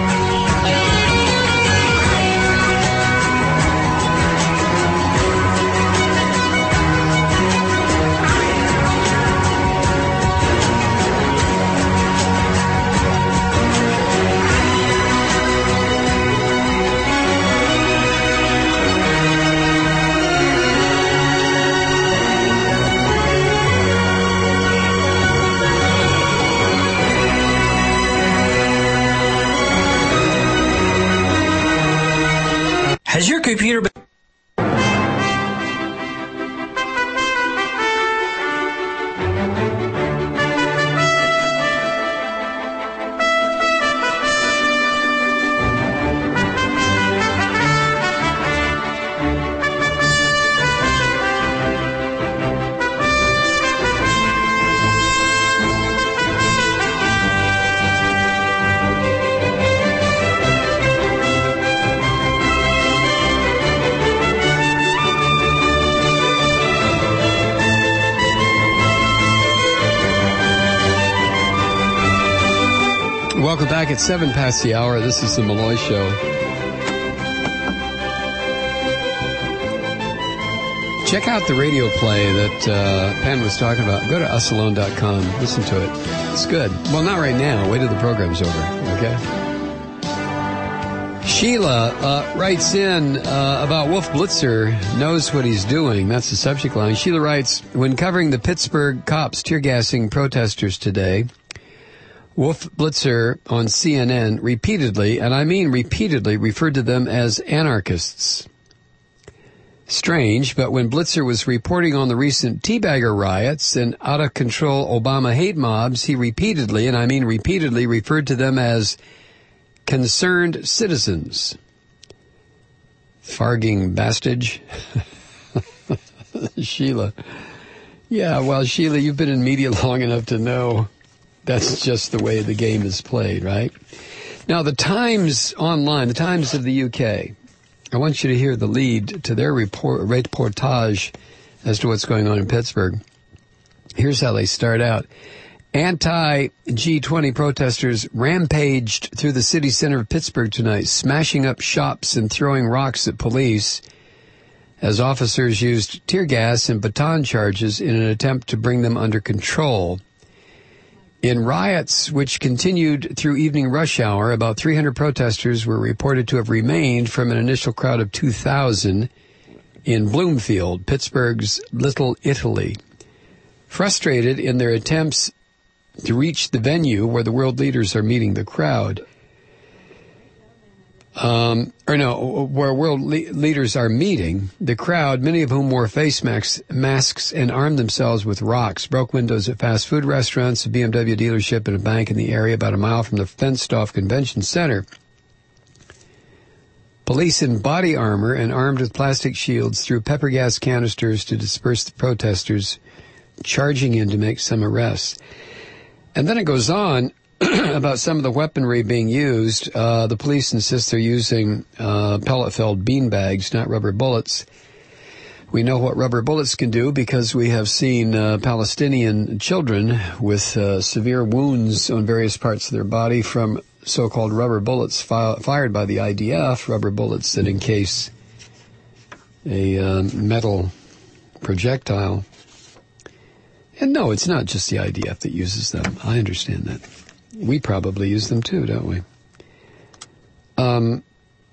Speaker 6: Has your computer been...
Speaker 1: Welcome back at seven past the hour. This is the Malloy Show. Check out the radio play that uh, Penn was talking about. Go to us alone dot com. Listen to it. It's good. Well, not right now. Wait till the program's over. Okay? Sheila uh, writes in uh, about Wolf Blitzer knows what he's doing. That's the subject line. Sheila writes, when covering the Pittsburgh cops tear gassing protesters today, Wolf Blitzer on C N N repeatedly, and I mean repeatedly, referred to them as anarchists. Strange, but when Blitzer was reporting on the recent teabagger riots and out-of-control Obama hate mobs, he repeatedly, and I mean repeatedly, referred to them as concerned citizens. Farging bastage. Sheila. Yeah, well, Sheila, you've been in media long enough to know that's just the way the game is played, right? Now, the Times Online, the Times of the U K, I want you to hear the lead to their report, reportage as to what's going on in Pittsburgh. Here's how they start out. Anti-G twenty protesters rampaged through the city center of Pittsburgh tonight, smashing up shops and throwing rocks at police as officers used tear gas and baton charges in an attempt to bring them under control. In riots, which continued through evening rush hour, about three hundred protesters were reported to have remained from an initial crowd of two thousand in Bloomfield, Pittsburgh's Little Italy. Frustrated in their attempts to reach the venue where the world leaders are meeting the crowd, um, or no, where world le- leaders are meeting the crowd, many of whom wore face masks, masks and armed themselves with rocks, broke windows at fast food restaurants, a B M W dealership, and a bank in the area about a mile from the fenced-off convention center. Police in body armor and armed with plastic shields threw pepper gas canisters to disperse the protesters, charging in to make some arrests. And then it goes on about some of the weaponry being used. Uh, the police insist they're using uh, pellet-filled beanbags, not rubber bullets. We know what rubber bullets can do because we have seen uh, Palestinian children with uh, severe wounds on various parts of their body from so-called rubber bullets fi- fired by the I D F, rubber bullets that encase a uh, metal projectile. And no, it's not just the I D F that uses them. I understand that. We probably use them too, don't we? Um,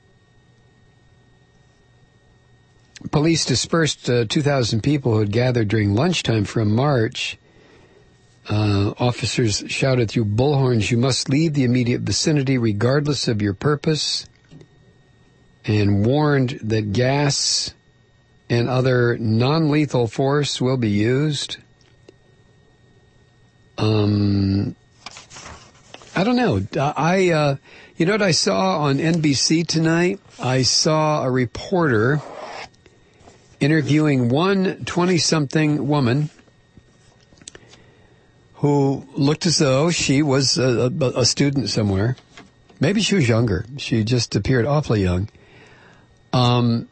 Speaker 1: police dispersed uh, two thousand people who had gathered during lunchtime for a march. Uh, officers shouted through bullhorns, "You must leave the immediate vicinity regardless of your purpose," and warned that gas and other non-lethal force will be used. Um, I don't know. I, uh, you know what I saw on N B C tonight? I saw a reporter interviewing one twenty-something woman who looked as though she was a, a, a student somewhere. Maybe she was younger. She just appeared awfully young. Um,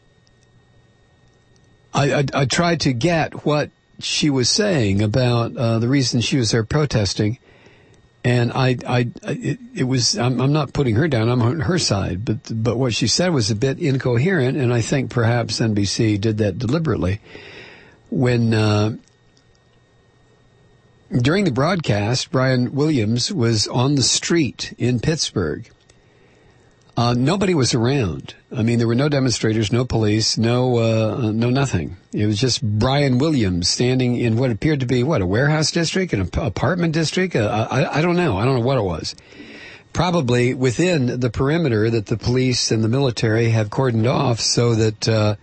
Speaker 1: I, I, I tried to get what she was saying about uh, the reason she was there protesting, and I, I, it, it was. I'm, I'm not putting her down. I'm on her side, but but what she said was a bit incoherent, and I think perhaps N B C did that deliberately. When uh, during the broadcast, Brian Williams was on the street in Pittsburgh. Uh, nobody was around. I mean, there were no demonstrators, no police, no, uh, no nothing. It was just Brian Williams standing in what appeared to be, what, a warehouse district, an ap- apartment district? Uh, I, I don't know. I don't know what it was. Probably within the perimeter that the police and the military have cordoned off so that, uh,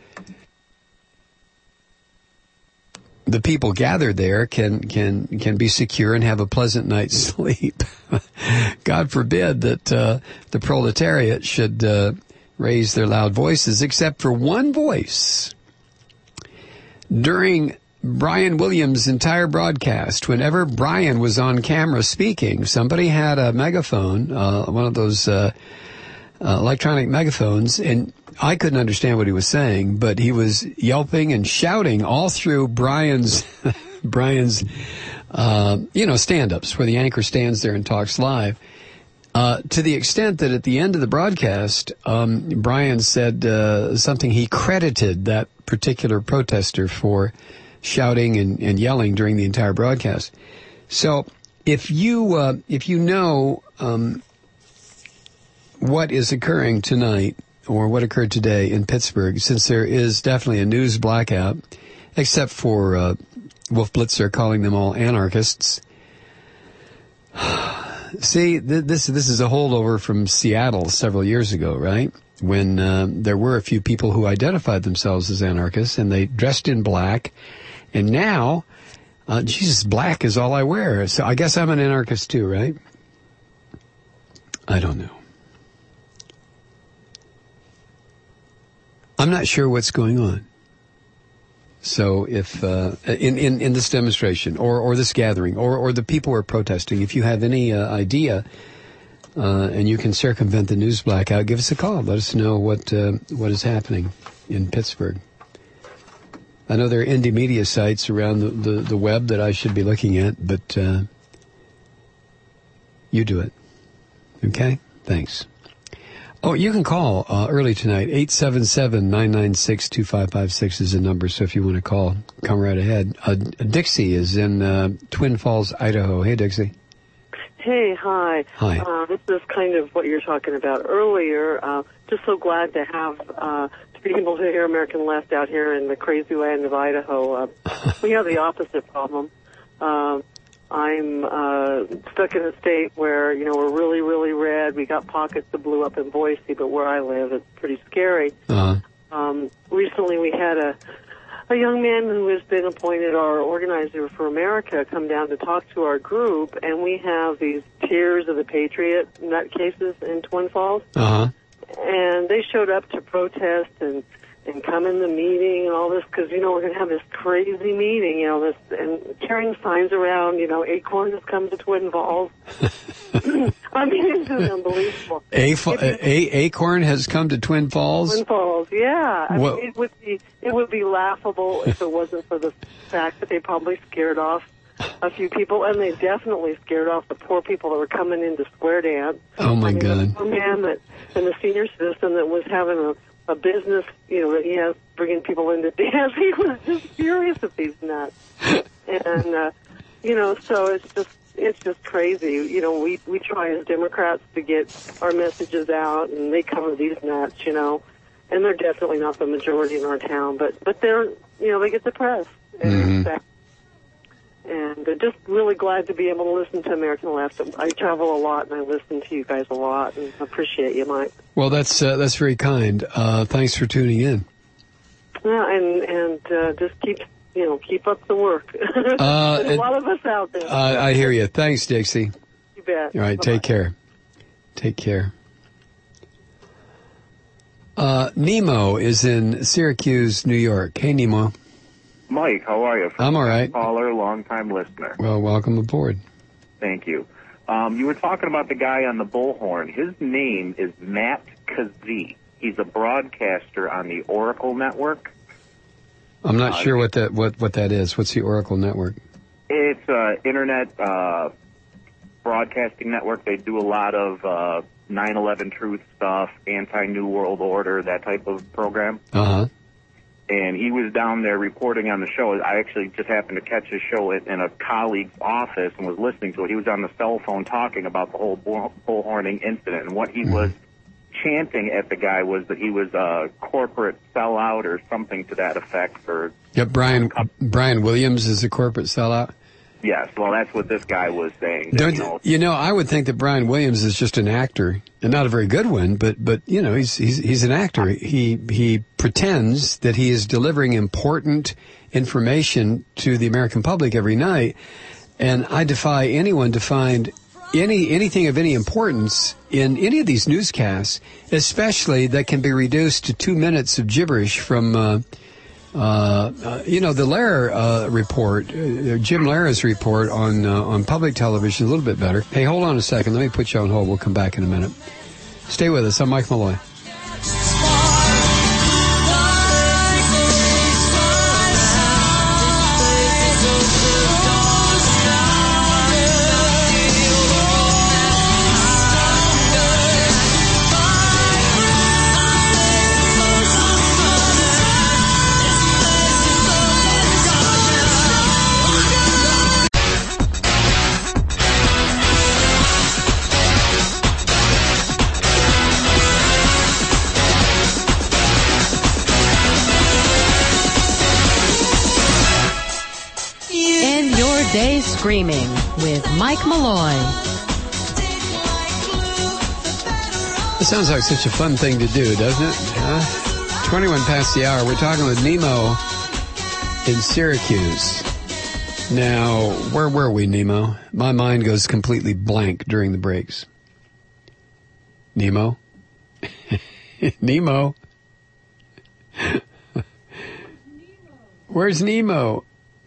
Speaker 1: the people gathered there can, can, can be secure and have a pleasant night's sleep. God forbid that, uh, the proletariat should, uh, raise their loud voices, except for one voice. During Brian Williams' entire broadcast, whenever Brian was on camera speaking, somebody had a megaphone, uh, one of those, uh, uh, electronic megaphones, and I couldn't understand what he was saying, but he was yelping and shouting all through Brian's, Brian's, uh, you know, stand-ups where the anchor stands there and talks live, uh, to the extent that at the end of the broadcast, um, Brian said, uh, something. He credited that particular protester for shouting and, and yelling during the entire broadcast. So if you, uh, if you know, um, what is occurring tonight, or what occurred today in Pittsburgh, since there is definitely a news blackout, except for uh, Wolf Blitzer calling them all anarchists. See, th- this this is a holdover from Seattle several years ago, right? When uh, there were a few people who identified themselves as anarchists, and they dressed in black, and now, uh, Jesus, black is all I wear. So I guess I'm an anarchist too, right? I don't know. I'm not sure what's going on. So if, uh, in, in, in this demonstration or, or this gathering or, or the people who are protesting, if you have any uh, idea, uh, and you can circumvent the news blackout, give us a call. Let us know what, uh, what is happening in Pittsburgh. I know there are indie media sites around the, the, the web that I should be looking at, but, uh, you do it. Okay? Thanks. Oh, you can call uh, early tonight. eight seven seven, nine nine six, two five five six is the number, so if you want to call, come right ahead. Uh, Dixie is in uh, Twin Falls, Idaho. Hey, Dixie.
Speaker 7: Hey, hi.
Speaker 1: Hi.
Speaker 7: Uh, this is kind of what you were talking about earlier. Uh, just so glad to have, uh, to be able to hear American Left out here in the crazy land of Idaho. Uh, we have the opposite problem. Uh, I'm uh, stuck in a state where, you know, we're really, really red. We got pockets that blew up in Boise, but where I live, it's pretty scary.
Speaker 1: Uh-huh.
Speaker 7: Um, recently we had a, a young man who has been appointed our organizer for America come down to talk to our group, and we have these Tears of the Patriot nutcases in Twin Falls.
Speaker 1: Uh-huh.
Speaker 7: And they showed up to protest and and come in the meeting and all this, because, you know, we're going to have this crazy meeting, you know, this, and carrying signs around, you know, Acorn has come to Twin Falls. I mean, it's just unbelievable.
Speaker 1: A- A- Acorn has come to Twin Falls?
Speaker 7: Twin Falls, yeah. I
Speaker 1: Well,
Speaker 7: mean, it would be, it would be laughable if it wasn't for the fact that they probably scared off a few people, and they definitely scared off the poor people that were coming into square dance.
Speaker 1: Oh, my
Speaker 7: I mean,
Speaker 1: God.
Speaker 7: The poor man that, in the senior system that was having a, a business, you know, that he has bringing people into dance, he was just furious at these nuts. And, uh, you know, so it's just, it's just crazy. You know, we, we try as Democrats to get our messages out, and they cover these nuts, you know. And they're definitely not the majority in our town, but, but they're, you know, they get the press. And,
Speaker 1: Mm-hmm.
Speaker 7: and uh, just really glad to be able to listen to American Left. I travel a lot, and I listen to you guys a lot, and appreciate you, Mike.
Speaker 1: Well, that's uh, that's very kind. Uh, thanks for tuning in.
Speaker 7: Yeah, and and uh, just keep you know keep up the work.
Speaker 1: Uh,
Speaker 7: There's a
Speaker 1: it-
Speaker 7: lot of us out there.
Speaker 1: Uh, I hear you. Thanks, Dixie.
Speaker 7: You bet.
Speaker 1: All right,
Speaker 7: Bye-bye.
Speaker 1: take care. Take care. Uh, Nemo is in Syracuse, New York. Hey, Nemo.
Speaker 8: Mike, how are you?
Speaker 1: I'm all right.
Speaker 8: Caller, long-time listener.
Speaker 1: Well, welcome aboard.
Speaker 8: Thank you. Um, you were talking about the guy on the bullhorn. His name is Matt Kazee. He's a broadcaster on the Oracle Network.
Speaker 1: I'm not
Speaker 8: Uh,
Speaker 1: sure what that what, what that is. What's the Oracle Network?
Speaker 8: It's an internet uh, broadcasting network. They do a lot of uh, nine eleven Truth stuff, anti-New World Order, that type of program.
Speaker 1: Uh-huh.
Speaker 8: And he was down there reporting on the show. I actually just happened to catch his show in, in a colleague's office and was listening to it. He was on the cell phone talking about the whole bull, bullhorning incident. And what he
Speaker 1: Mm-hmm.
Speaker 8: was chanting at the guy was that he was a corporate sellout or something to that effect. Or
Speaker 1: Yep, Brian Brian Williams is a corporate sellout.
Speaker 8: yes, well, that's what this guy was saying. that,
Speaker 1: Don't
Speaker 8: you know,
Speaker 1: you know? I would think that Brian Williams is just an actor, and not a very good one. But but you know, he's he's he's an actor. He he pretends that he is delivering important information to the American public every night, and I defy anyone to find any anything of any importance in any of these newscasts, especially that can be reduced to two minutes of gibberish from. Uh, Uh, uh, you know, the Lehrer uh, report, uh, Jim Lehrer's report on uh, on public television is a little bit better. Hey, hold on a second. Let me put you on hold. We'll come back in a minute. Stay with us. I'm Mike Malloy.
Speaker 5: End your day screaming with Mike Malloy.
Speaker 1: It sounds like such a fun thing to do, doesn't it? Huh? twenty-one past the hour. We're talking with Nemo in Syracuse. Now, where were we, Nemo? My mind goes completely blank during the breaks. Nemo? Nemo? Where's Nemo?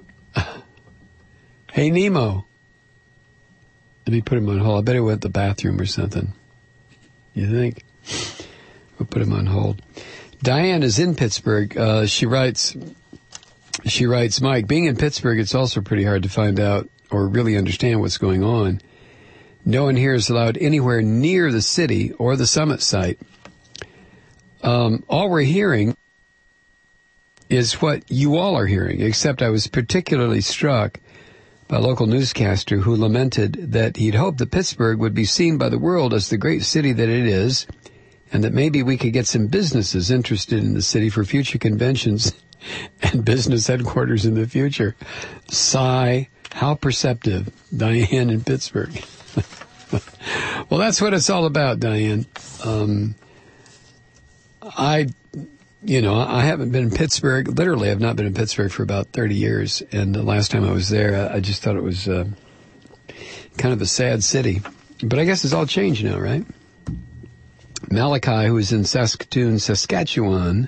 Speaker 1: Hey, Nemo. Let me put him on hold. I bet he went to the bathroom or something. You think? We'll put him on hold. Diane is in Pittsburgh. Uh, she writes, she writes, Mike, being in Pittsburgh, it's also pretty hard to find out or really understand what's going on. No one here is allowed anywhere near the city or the summit site. Um, all we're hearing is what you all are hearing, except I was particularly struck by a local newscaster who lamented that he'd hoped that Pittsburgh would be seen by the world as the great city that it is, and that maybe we could get some businesses interested in the city for future conventions and business headquarters in the future. Sigh, how perceptive, Diane in Pittsburgh. Well, that's what it's all about, Diane. Um, I... You know, I haven't been in Pittsburgh. Literally, I've not been in Pittsburgh for about thirty years. And the last time I was there, I just thought it was uh, kind of a sad city. But I guess it's all changed now, right? Malachi, who is in Saskatoon, Saskatchewan,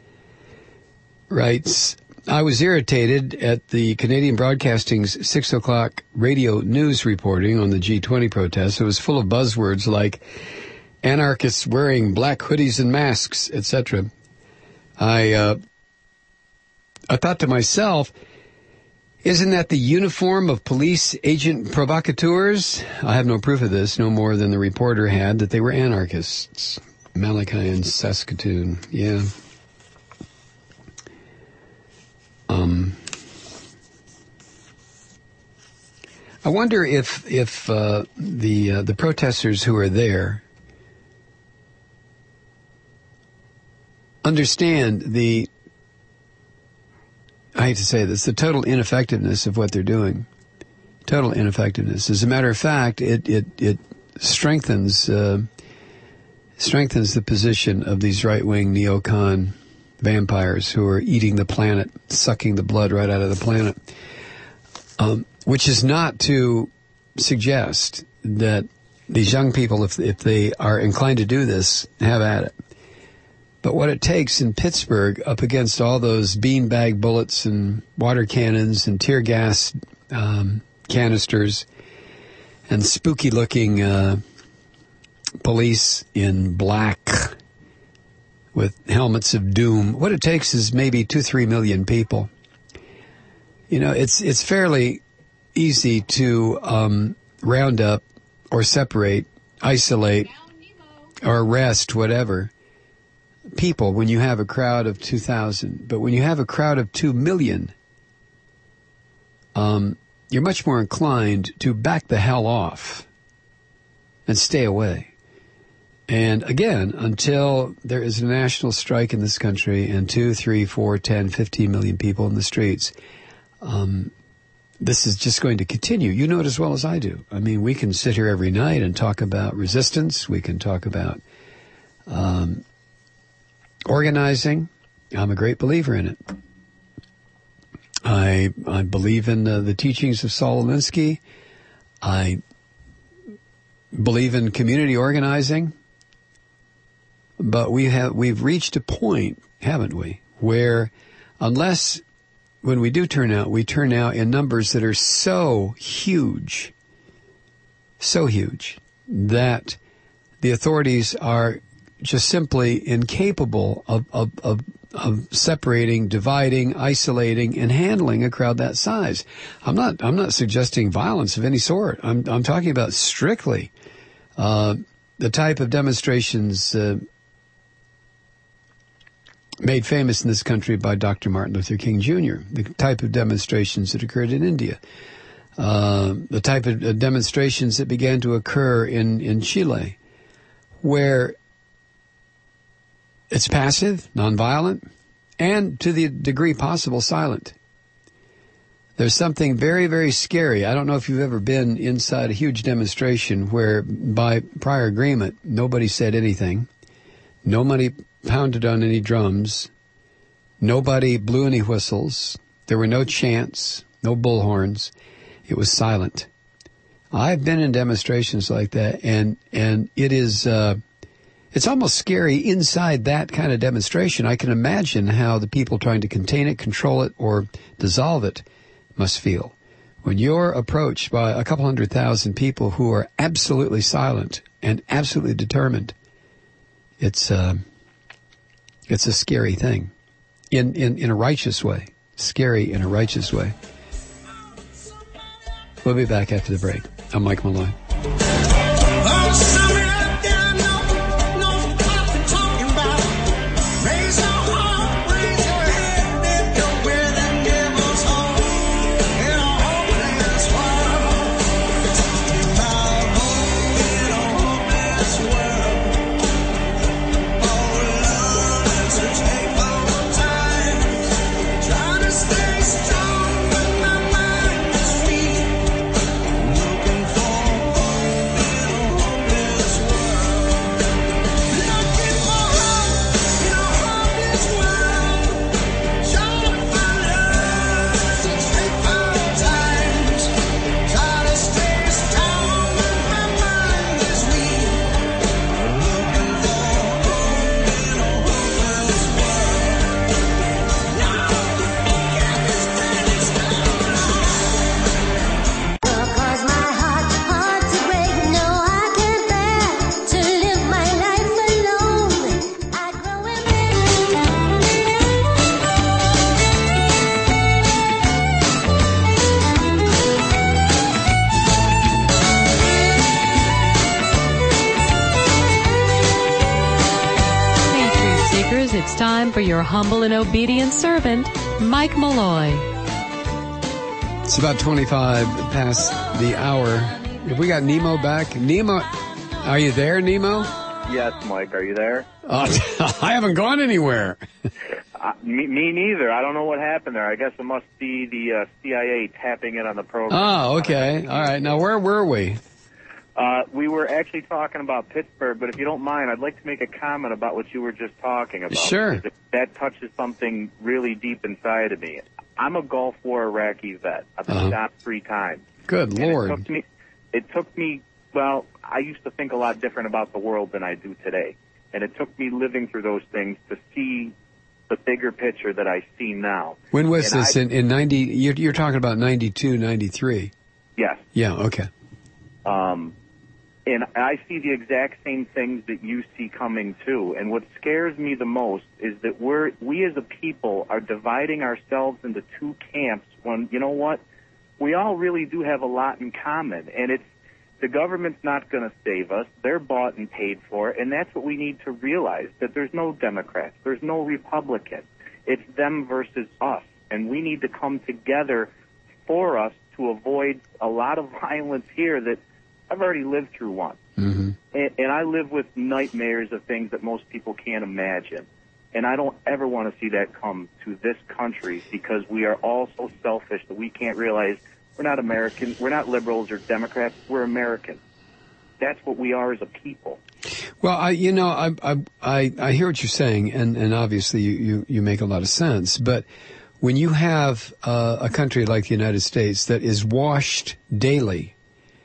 Speaker 1: writes, I was irritated at the Canadian Broadcasting's six o'clock radio news reporting on the G twenty protests. It was full of buzzwords like anarchists wearing black hoodies and masks, et cetera. I uh, I thought to myself, Isn't that the uniform of police agent provocateurs? I have no proof of this, no more than the reporter had, that they were anarchists. Malachi and Saskatoon, yeah. Um, I wonder if if uh, the uh, the protesters who are there understand the, I hate to say this, the total ineffectiveness of what they're doing. Total ineffectiveness. As a matter of fact, it it it strengthens uh, strengthens the position of these right-wing neocon vampires who are eating the planet, sucking the blood right out of the planet. Um, which is not to suggest that these young people, if if they are inclined to do this, have at it. But what it takes in Pittsburgh, up against all those beanbag bullets and water cannons and tear gas um, canisters and spooky-looking uh, police in black with helmets of doom, what it takes is maybe two, three million people. You know, it's it's fairly easy to um, round up or separate, isolate, or arrest, whatever, people when you have a crowd of two thousand. But when you have a crowd of two million, um, you're much more inclined to back the hell off and stay away. And again, until there is a national strike in this country and two, three, four, ten, fifteen million people in the streets, um, this is just going to continue. You know it as well as I do. I mean, we can sit here every night and talk about resistance. We can talk about um, organizing. I'm a great believer in it. I I believe in uh, the teachings of Saul Alinsky. I believe in community organizing. But we have we've reached a point, haven't we, where unless when we do turn out, we turn out in numbers that are so huge, so huge, that the authorities are just simply incapable of, of, of, of separating, dividing, isolating, and handling a crowd that size. I'm not, I'm not suggesting violence of any sort. I'm, I'm talking about strictly, uh, the type of demonstrations, uh, made famous in this country by Doctor Martin Luther King Junior, the type of demonstrations that occurred in India, uh, the type of uh, demonstrations that began to occur in, in Chile, where it's passive, nonviolent, and to the degree possible, silent. There's something very, very scary. I don't know if you've ever been inside a huge demonstration where by prior agreement, nobody said anything. Nobody pounded on any drums. Nobody blew any whistles. There were no chants, no bullhorns. It was silent. I've been in demonstrations like that, and and it is uh, it's almost scary inside that kind of demonstration. I can imagine how the people trying to contain it, control it, or dissolve it must feel when you're approached by a couple hundred thousand people who are absolutely silent and absolutely determined. It's uh, it's a scary thing, in, in, in a righteous way. Scary in a righteous way. We'll be back after the break. I'm Mike Malloy.
Speaker 2: Stay strong when my mind is weak. Looking for
Speaker 5: It's time for your humble and obedient servant, Mike Malloy.
Speaker 1: It's about twenty-five past the hour. Have we got Nemo back? Nemo, are you there, Nemo?
Speaker 8: Yes, Mike, are you there?
Speaker 1: Uh, I haven't gone anywhere.
Speaker 8: Uh, me, me neither. I don't know what happened there. I guess it must be the uh, C I A tapping in on the program.
Speaker 1: Oh, okay. All right. Now, where were we?
Speaker 8: Uh, we were actually talking about Pittsburgh, but if you don't mind, I'd like to make a comment about what you were just talking about.
Speaker 1: Sure.
Speaker 8: Because that touches something really deep inside of me. I'm a Gulf War Iraqi vet. I've been
Speaker 1: Uh-huh.
Speaker 8: shot three times.
Speaker 1: Good
Speaker 8: And
Speaker 1: Lord.
Speaker 8: It took me, it took me, well, I used to think a lot different about the world than I do today. And it took me living through those things to see the bigger picture that I see now.
Speaker 1: When was
Speaker 8: And
Speaker 1: this?
Speaker 8: I-
Speaker 1: in, in ninety? You're, you're talking about ninety-two, ninety-three.
Speaker 8: Yes.
Speaker 1: Yeah. Okay.
Speaker 8: Um, and I see the exact same things that you see coming too. And what scares me the most is that we're, we as a people are dividing ourselves into two camps when, you know what, we all really do have a lot in common. And it's, the government's not going to save us. They're bought and paid for. And that's what we need to realize, that there's no Democrats. There's no Republicans. It's them versus us. And we need to come together for us to avoid a lot of violence here that I've already lived through one.
Speaker 1: Mm-hmm.
Speaker 8: And, and I live with nightmares of things that most people can't imagine. And I don't ever want to see that come to this country because we are all so selfish that we can't realize we're not Americans, we're not liberals or Democrats, we're Americans. That's what we are as a people.
Speaker 1: Well, I, you know, I, I, I, I hear what you're saying, and, and obviously you, you, you make a lot of sense. But when you have uh, a country like the United States that is washed daily,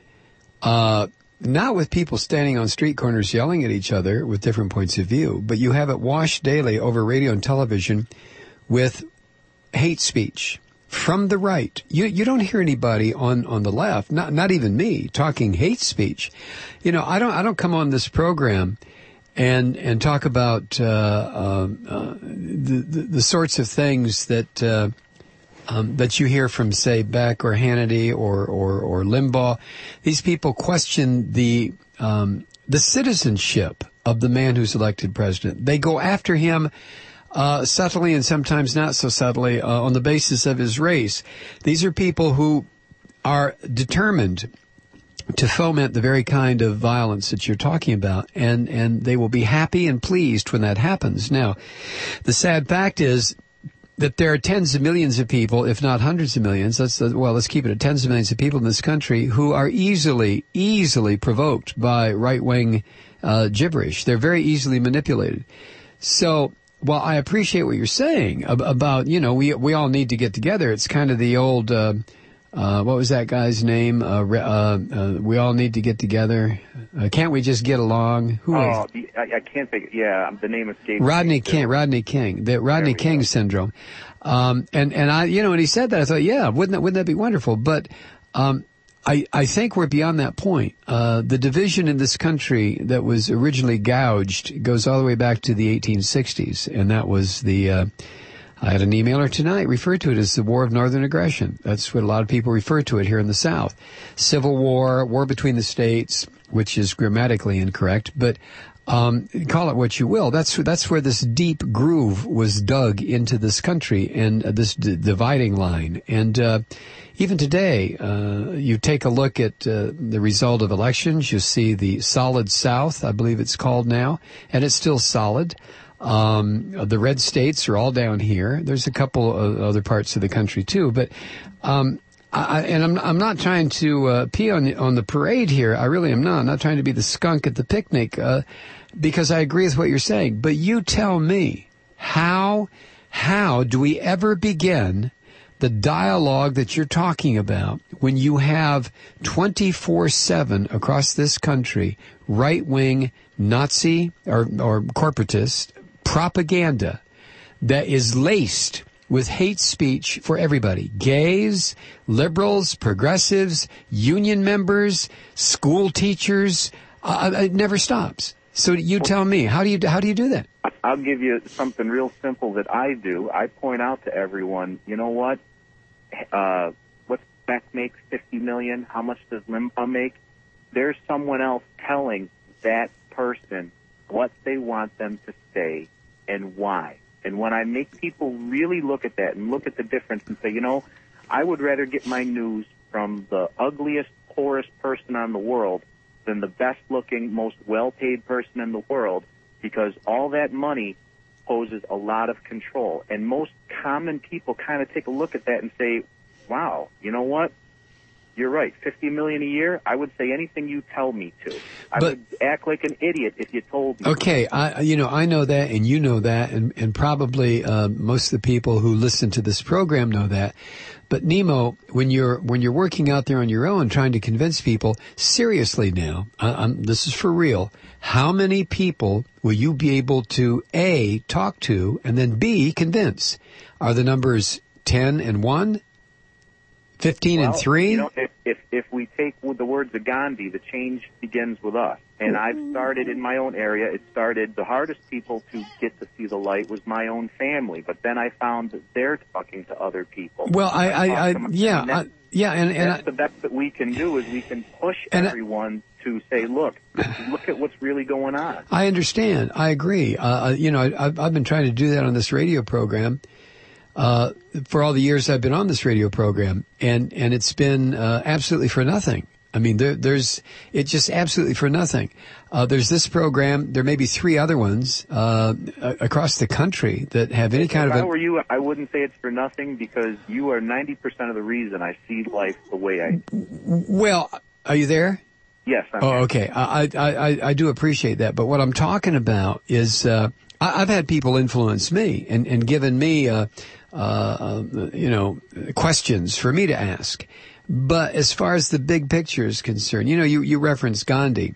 Speaker 1: uh, not with people standing on street corners yelling at each other with different points of view, but you have it washed daily over radio and television with hate speech from the right. You you don't hear anybody on, on the left, not not even me, talking hate speech. You know, I don't I don't come on this program and and talk about uh, uh, uh, the, the the sorts of things that uh, um, that you hear from, say, Beck or Hannity or or, or Limbaugh. These people question the um, the citizenship of the man who's elected president. They go after him Uh, subtly and sometimes not so subtly, uh, on the basis of his race. These are people who are determined to foment the very kind of violence that you're talking about, and, and they will be happy and pleased when that happens. Now, the sad fact is that there are tens of millions of people, if not hundreds of millions, let's, uh, well, let's keep it at tens of millions of people in this country who are easily, easily provoked by right-wing uh, gibberish. They're very easily manipulated. So, well, I appreciate what you're saying about, you know, we we all need to get together. It's kind of the old, uh, uh, what was that guy's name? Uh, uh, uh, we all need to get together. Uh, can't we just get along? Who
Speaker 8: Oh,
Speaker 1: is
Speaker 8: I, I can't think. Yeah, the name escapes me.
Speaker 1: Rodney King, Rodney King, the Rodney
Speaker 8: we
Speaker 1: King
Speaker 8: go.
Speaker 1: syndrome. Um, and, and I, you know, when he said that, I thought, yeah, wouldn't that, wouldn't that be wonderful? But, um, I, I think we're beyond that point. Uh, the division in this country that was originally gouged goes all the way back to the eighteen sixties. And that was the, uh, I had an emailer tonight referred to it as the War of Northern Aggression. That's what a lot of people refer to it here in the South. Civil War, war between the states, which is grammatically incorrect, but um, call it what you will. That's that's where this deep groove was dug into this country and uh, this d- dividing line. And uh, even today, uh, you take a look at uh, the result of elections. You see the solid South, I believe it's called now, and it's still solid. Um, the red states are all down here. There's a couple of other parts of the country too, but. Um, I, and I'm I'm not trying to uh, pee on the, on the parade here. I really am not. I'm not trying to be the skunk at the picnic, uh, because I agree with what you're saying. But you tell me, how how do we ever begin the dialogue that you're talking about when you have twenty-four seven across this country right-wing Nazi or or corporatist propaganda that is laced with hate speech for everybody? Gays, liberals, progressives, union members, school teachers. Uh, it never stops. So you tell me, how do you how do you do that?
Speaker 8: I'll give you something real simple that I do. I point out to everyone, you know what? Uh, what Beck makes fifty million. How much does Limbaugh make? There's someone else telling that person what they want them to say and why. And when I make people really look at that and look at the difference and say, you know, I would rather get my news from the ugliest, poorest person on the world than the best-looking, most well-paid person in the world, because all that money poses a lot of control. And most common people kind of take a look at that and say, wow, you know what? You're right. fifty million dollars a year, I would say anything you tell me to. I
Speaker 1: But-
Speaker 8: would act like an idiot if you told me.
Speaker 1: Okay, I, you know, I know that, and you know that, and, and probably uh, most of the people who listen to this program know that. But Nemo, when you're when you're working out there on your own, trying to convince people, seriously now, I, I'm, this is for real. How many people will you be able to A, talk to, and then B, convince? Are the numbers ten and one? fifteen
Speaker 8: Well,
Speaker 1: and three?
Speaker 8: You know, if, if if we take with the words of Gandhi, the change begins with us. And I've started in my own area. It started, the hardest people to get to see the light was my own family. But then I found that they're talking to other people.
Speaker 1: Well, I, I, I,
Speaker 8: talk to my-
Speaker 1: yeah,
Speaker 8: and that-
Speaker 1: I, yeah, and, and
Speaker 8: that's
Speaker 1: I,
Speaker 8: the best that we can do is we can push
Speaker 1: And I-
Speaker 8: everyone to say, look, look at what's really going on.
Speaker 1: I understand. I agree. Uh, you know, I, I've, I've been trying to do that on this radio program uh, for all the years I've been on this radio program, and and it's been uh, absolutely for nothing. I mean, there, there's it's just absolutely for nothing. Uh, there's this program. There may be three other ones uh, a- across the country that have any kind
Speaker 8: if
Speaker 1: of
Speaker 8: I
Speaker 1: a,
Speaker 8: were you, I wouldn't say it's for nothing because you are ninety percent of the reason I see life the way I do.
Speaker 1: well. Are you there?
Speaker 8: Yes, I'm
Speaker 1: Oh,
Speaker 8: here.
Speaker 1: okay. I, I, I, I do appreciate that. But what I'm talking about is, uh, I, I've had people influence me and, and given me, uh, uh, you know, questions for me to ask. But as far as the big picture is concerned, you know, you, you referenced Gandhi.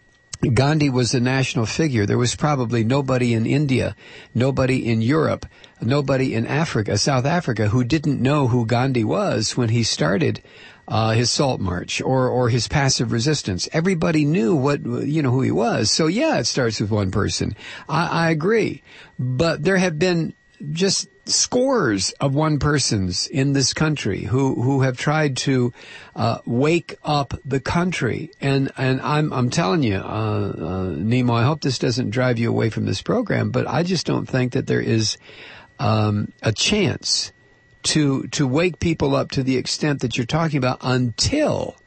Speaker 1: Gandhi was a national figure. There was probably nobody in India, nobody in Europe, nobody in Africa, South Africa, who didn't know who Gandhi was when he started uh, his Salt March or or his passive resistance. Everybody knew what you know who he was. So yeah, it starts with one person. I, I agree, but there have been just scores of one persons in this country who, who have tried to uh, wake up the country. And, and I'm, I'm telling you, uh, uh, Nemo, I hope this doesn't drive you away from this program, but I just don't think that there is um, a chance to to wake people up to the extent that you're talking about until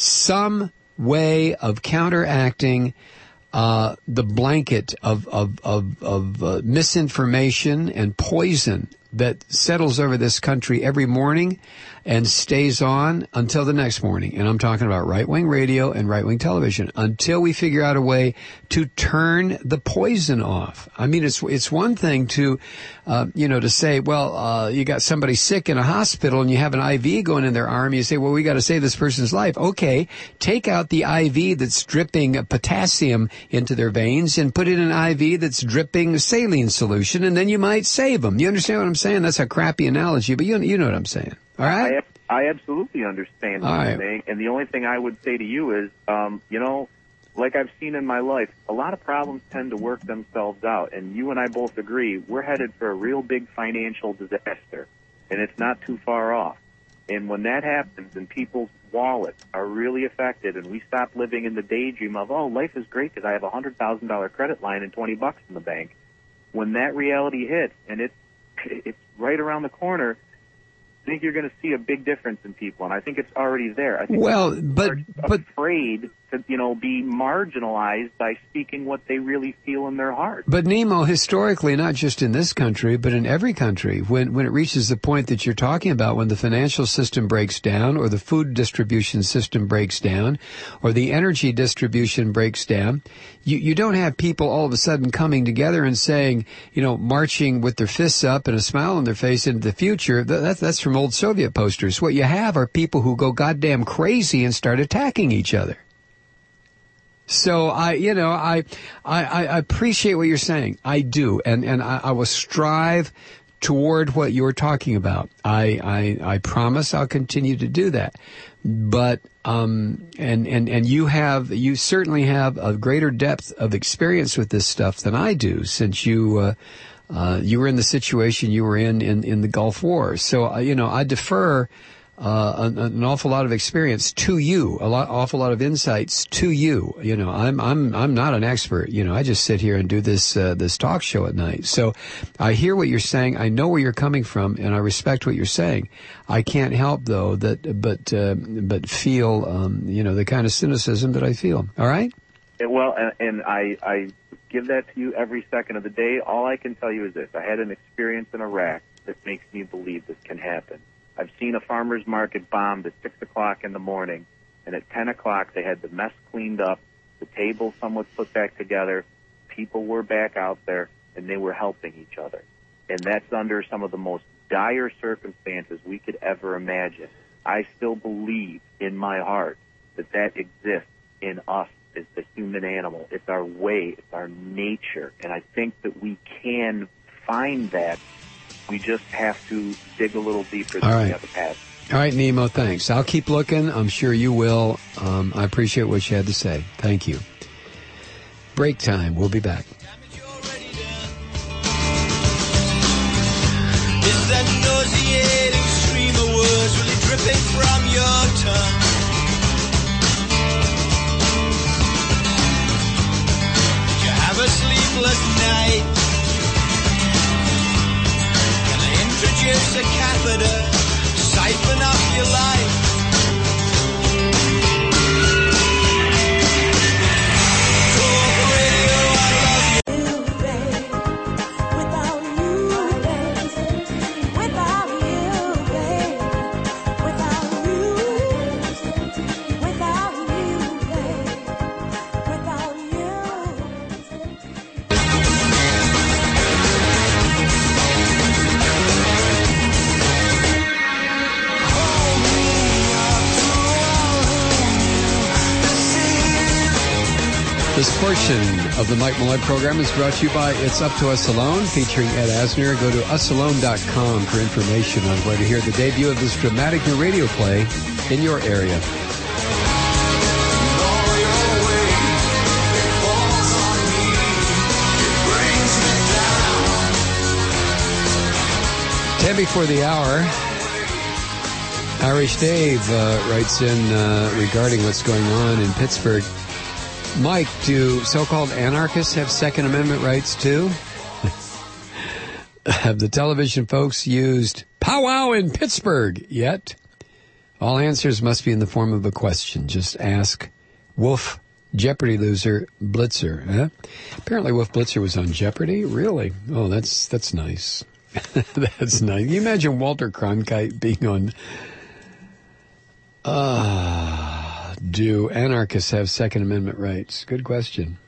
Speaker 1: some way of counteracting Uh, the blanket of of of, of uh, misinformation and poison that settles over this country every morning and stays on until the next morning. And I'm talking about right-wing radio and right-wing television until we figure out a way to turn the poison off. I mean, it's it's one thing to, uh, you know, to say, well, uh, you got somebody sick in a hospital and you have an I V going in their arm. You say, well, we got to save this person's life. Okay, take out the I V that's dripping potassium into their veins and put in an I V that's dripping saline solution, and then you might save them. You understand what I'm saying? That's a crappy analogy, but you you know what I'm saying. All right?
Speaker 8: I, I absolutely understand what
Speaker 1: All
Speaker 8: you're
Speaker 1: right.
Speaker 8: saying, and the only thing I would say to you is, um, you know, like I've seen in my life, a lot of problems tend to work themselves out, and you and I both agree we're headed for a real big financial disaster, and it's not too far off. And when that happens and people's wallets are really affected and we stop living in the daydream of, oh, life is great because I have a one hundred thousand dollars credit line and twenty bucks in the bank, when that reality hits and it's, it's right around the corner, I think you're going to see a big difference in people, and I think it's already there. I think
Speaker 1: Well,
Speaker 8: people
Speaker 1: but-
Speaker 8: are
Speaker 1: but-
Speaker 8: afraid to, you know, be marginalized by speaking what they really feel in their heart.
Speaker 1: But Nemo, historically, not just in this country, but in every country, when, when it reaches the point that you're talking about, when the financial system breaks down, or the food distribution system breaks down, or the energy distribution breaks down, you, you don't have people all of a sudden coming together and saying, you know, marching with their fists up and a smile on their face into the future. That, that's, that's from old Soviet posters. What you have are people who go goddamn crazy and start attacking each other. So I, you know, I, I, I appreciate what you're saying. I do, and and I, I will strive toward what you're talking about. I, I, I promise I'll continue to do that. But um, and and and you have you certainly have a greater depth of experience with this stuff than I do, since you. Uh, Uh, you were in the situation you were in in, in the Gulf War. So, uh, you know, I defer uh, an, an awful lot of experience to you, a lot, awful lot of insights to you. You know, I'm, I'm, I'm not an expert. You know, I just sit here and do this, uh, this talk show at night. So I hear what you're saying. I know where you're coming from, and I respect what you're saying. I can't help though that, but, uh, but feel, um, you know, the kind of cynicism that I feel. All right.
Speaker 8: And, well, and, and I, I give that to you every second of the day. All I can tell you is this: I had an experience in Iraq that makes me believe this can happen. I've seen a farmer's market bombed at six o'clock in the morning, and at ten o'clock they had the mess cleaned up, the table somewhat put back together, people were back out there, and they were helping each other. And that's under some of the most dire circumstances we could ever imagine. I still believe in my heart that that exists in us as the human animal. It's our way, it's our nature, and I think that we can find that. We just have to dig a little deeper than
Speaker 1: All right.
Speaker 8: we have the past.
Speaker 1: All right, Nemo, thanks. I'll keep looking. I'm sure you will. Um, I appreciate what you had to say. Thank you. Break time. We'll be back.
Speaker 2: Is that nauseating stream of words really dripping from your tongue? Did you have a sleepless night? Introduce a catheter, siphon up your life. Talk radio, I love you, babe. Without you, babe. Without you, babe. Without you. Without you, babe. Without you.
Speaker 1: This portion of the Mike Malloy program is brought to you by It's Up to Us Alone, featuring Ed Asner. Go to us alone dot com for information on where to hear the debut of this dramatic new radio play in your area. Ten before the hour, Irish Dave uh, writes in uh, regarding what's going on in Pittsburgh. Mike, do so-called anarchists have Second Amendment rights too? Have the television folks used powwow in Pittsburgh yet? All answers must be in the form of a question. Just ask Wolf Jeopardy loser Blitzer. Huh? Apparently Wolf Blitzer was on Jeopardy? Really? Oh, that's that's nice. That's nice. Can you imagine Walter Cronkite being on... Ah... Uh, Do anarchists have Second Amendment rights? Good question.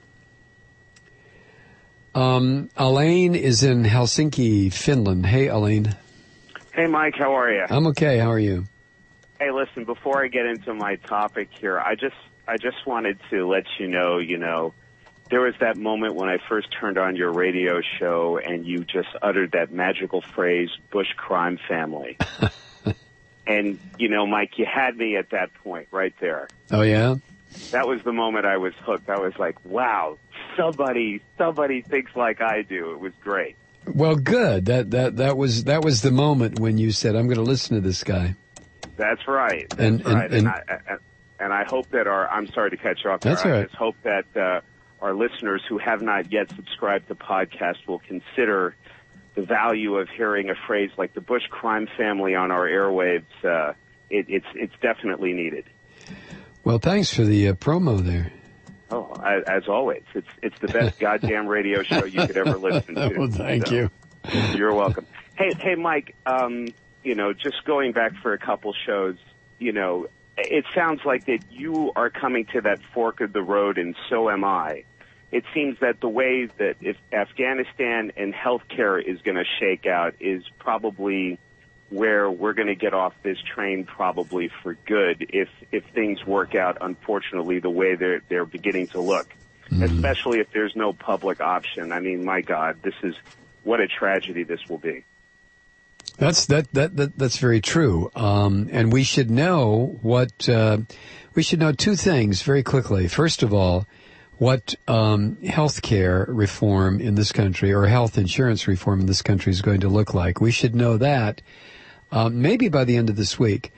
Speaker 1: Um, Elaine is in Helsinki, Finland. Hey, Elaine.
Speaker 9: Hey, Mike. How are you?
Speaker 1: I'm okay. How are you?
Speaker 9: Hey, listen, before I get into my topic here, I just I just wanted to let you know, you know, there was that moment when I first turned on your radio show and you just uttered that magical phrase, Bush crime family. And, you know, Mike, you had me at that point right there.
Speaker 1: Oh, yeah?
Speaker 9: That was the moment I was hooked. I was like, wow, somebody somebody thinks like I do. It was great.
Speaker 1: Well, good. That that that was that was the moment when you said, I'm going to listen to this guy.
Speaker 9: That's right. That's
Speaker 1: and,
Speaker 9: right.
Speaker 1: And, and,
Speaker 9: and, I, and I hope that our, I'm sorry to cut you off there.
Speaker 1: That's all right.
Speaker 9: I just hope that uh, our listeners who have not yet subscribed to the podcast will consider the value of hearing a phrase like the Bush crime family on our airwaves. Uh, it, it's it's definitely needed.
Speaker 1: Well, thanks for the uh, promo there.
Speaker 9: Oh, as, as always, it's it's the best goddamn radio show you could ever listen to.
Speaker 1: Well, thank
Speaker 9: so,
Speaker 1: you.
Speaker 9: You're welcome. Hey, hey, Mike. Um, you know, just going back for a couple shows. You know, it sounds like that you are coming to that fork of the road, and so am I. It seems that the way that if Afghanistan and healthcare is going to shake out is probably where we're going to get off this train, probably for good, if if things work out, unfortunately, the way they're they're beginning to look. Mm-hmm. Especially if there's no public option. I mean, my God, this is what a tragedy this will be.
Speaker 1: That's that that, that that's very true. Um, and we should know what uh, we should know two things very quickly. First of all, what um, health care reform in this country or health insurance reform in this country is going to look like. We should know that um, maybe by the end of this week.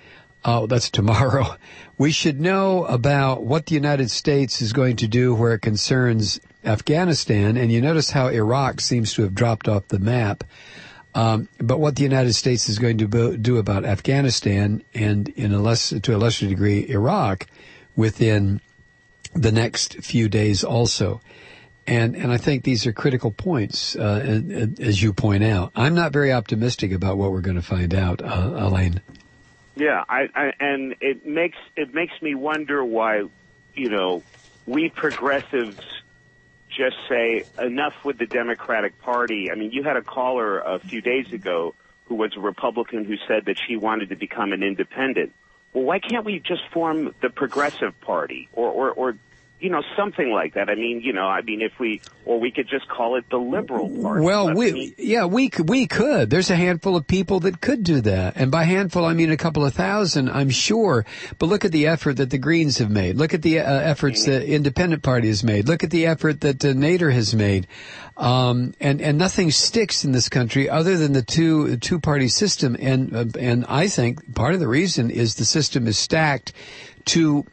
Speaker 1: Oh, that's tomorrow. We should know about what the United States is going to do where it concerns Afghanistan. And you notice how Iraq seems to have dropped off the map. Um, but what the United States is going to bo- do about Afghanistan and in a less, to a lesser degree, Iraq within the next few days also. And, and I think these are critical points, uh, as you point out. I'm not very optimistic about what we're going to find out, uh, Elaine.
Speaker 9: Yeah, I, I, and it makes it makes me wonder why, you know, we progressives just say enough with the Democratic Party. I mean, you had a caller a few days ago who was a Republican who said that she wanted to become an independent. Well, why can't we just form the Progressive Party or, or, or you know, something like that? I mean, you know, I mean, if we, or we could just call it the Liberal Party.
Speaker 1: Well,
Speaker 9: I
Speaker 1: we,
Speaker 9: mean,
Speaker 1: yeah, we could, we could. There's a handful of people that could do that. And by handful, I mean a couple of thousand, I'm sure. But look at the effort that the Greens have made. Look at the uh, efforts
Speaker 9: mm-hmm.
Speaker 1: the Independent Party has made. Look at the effort that uh, Nader has made. Um, and, and nothing sticks in this country other than the two, two party system. And, uh, and I think part of the reason is the system is stacked to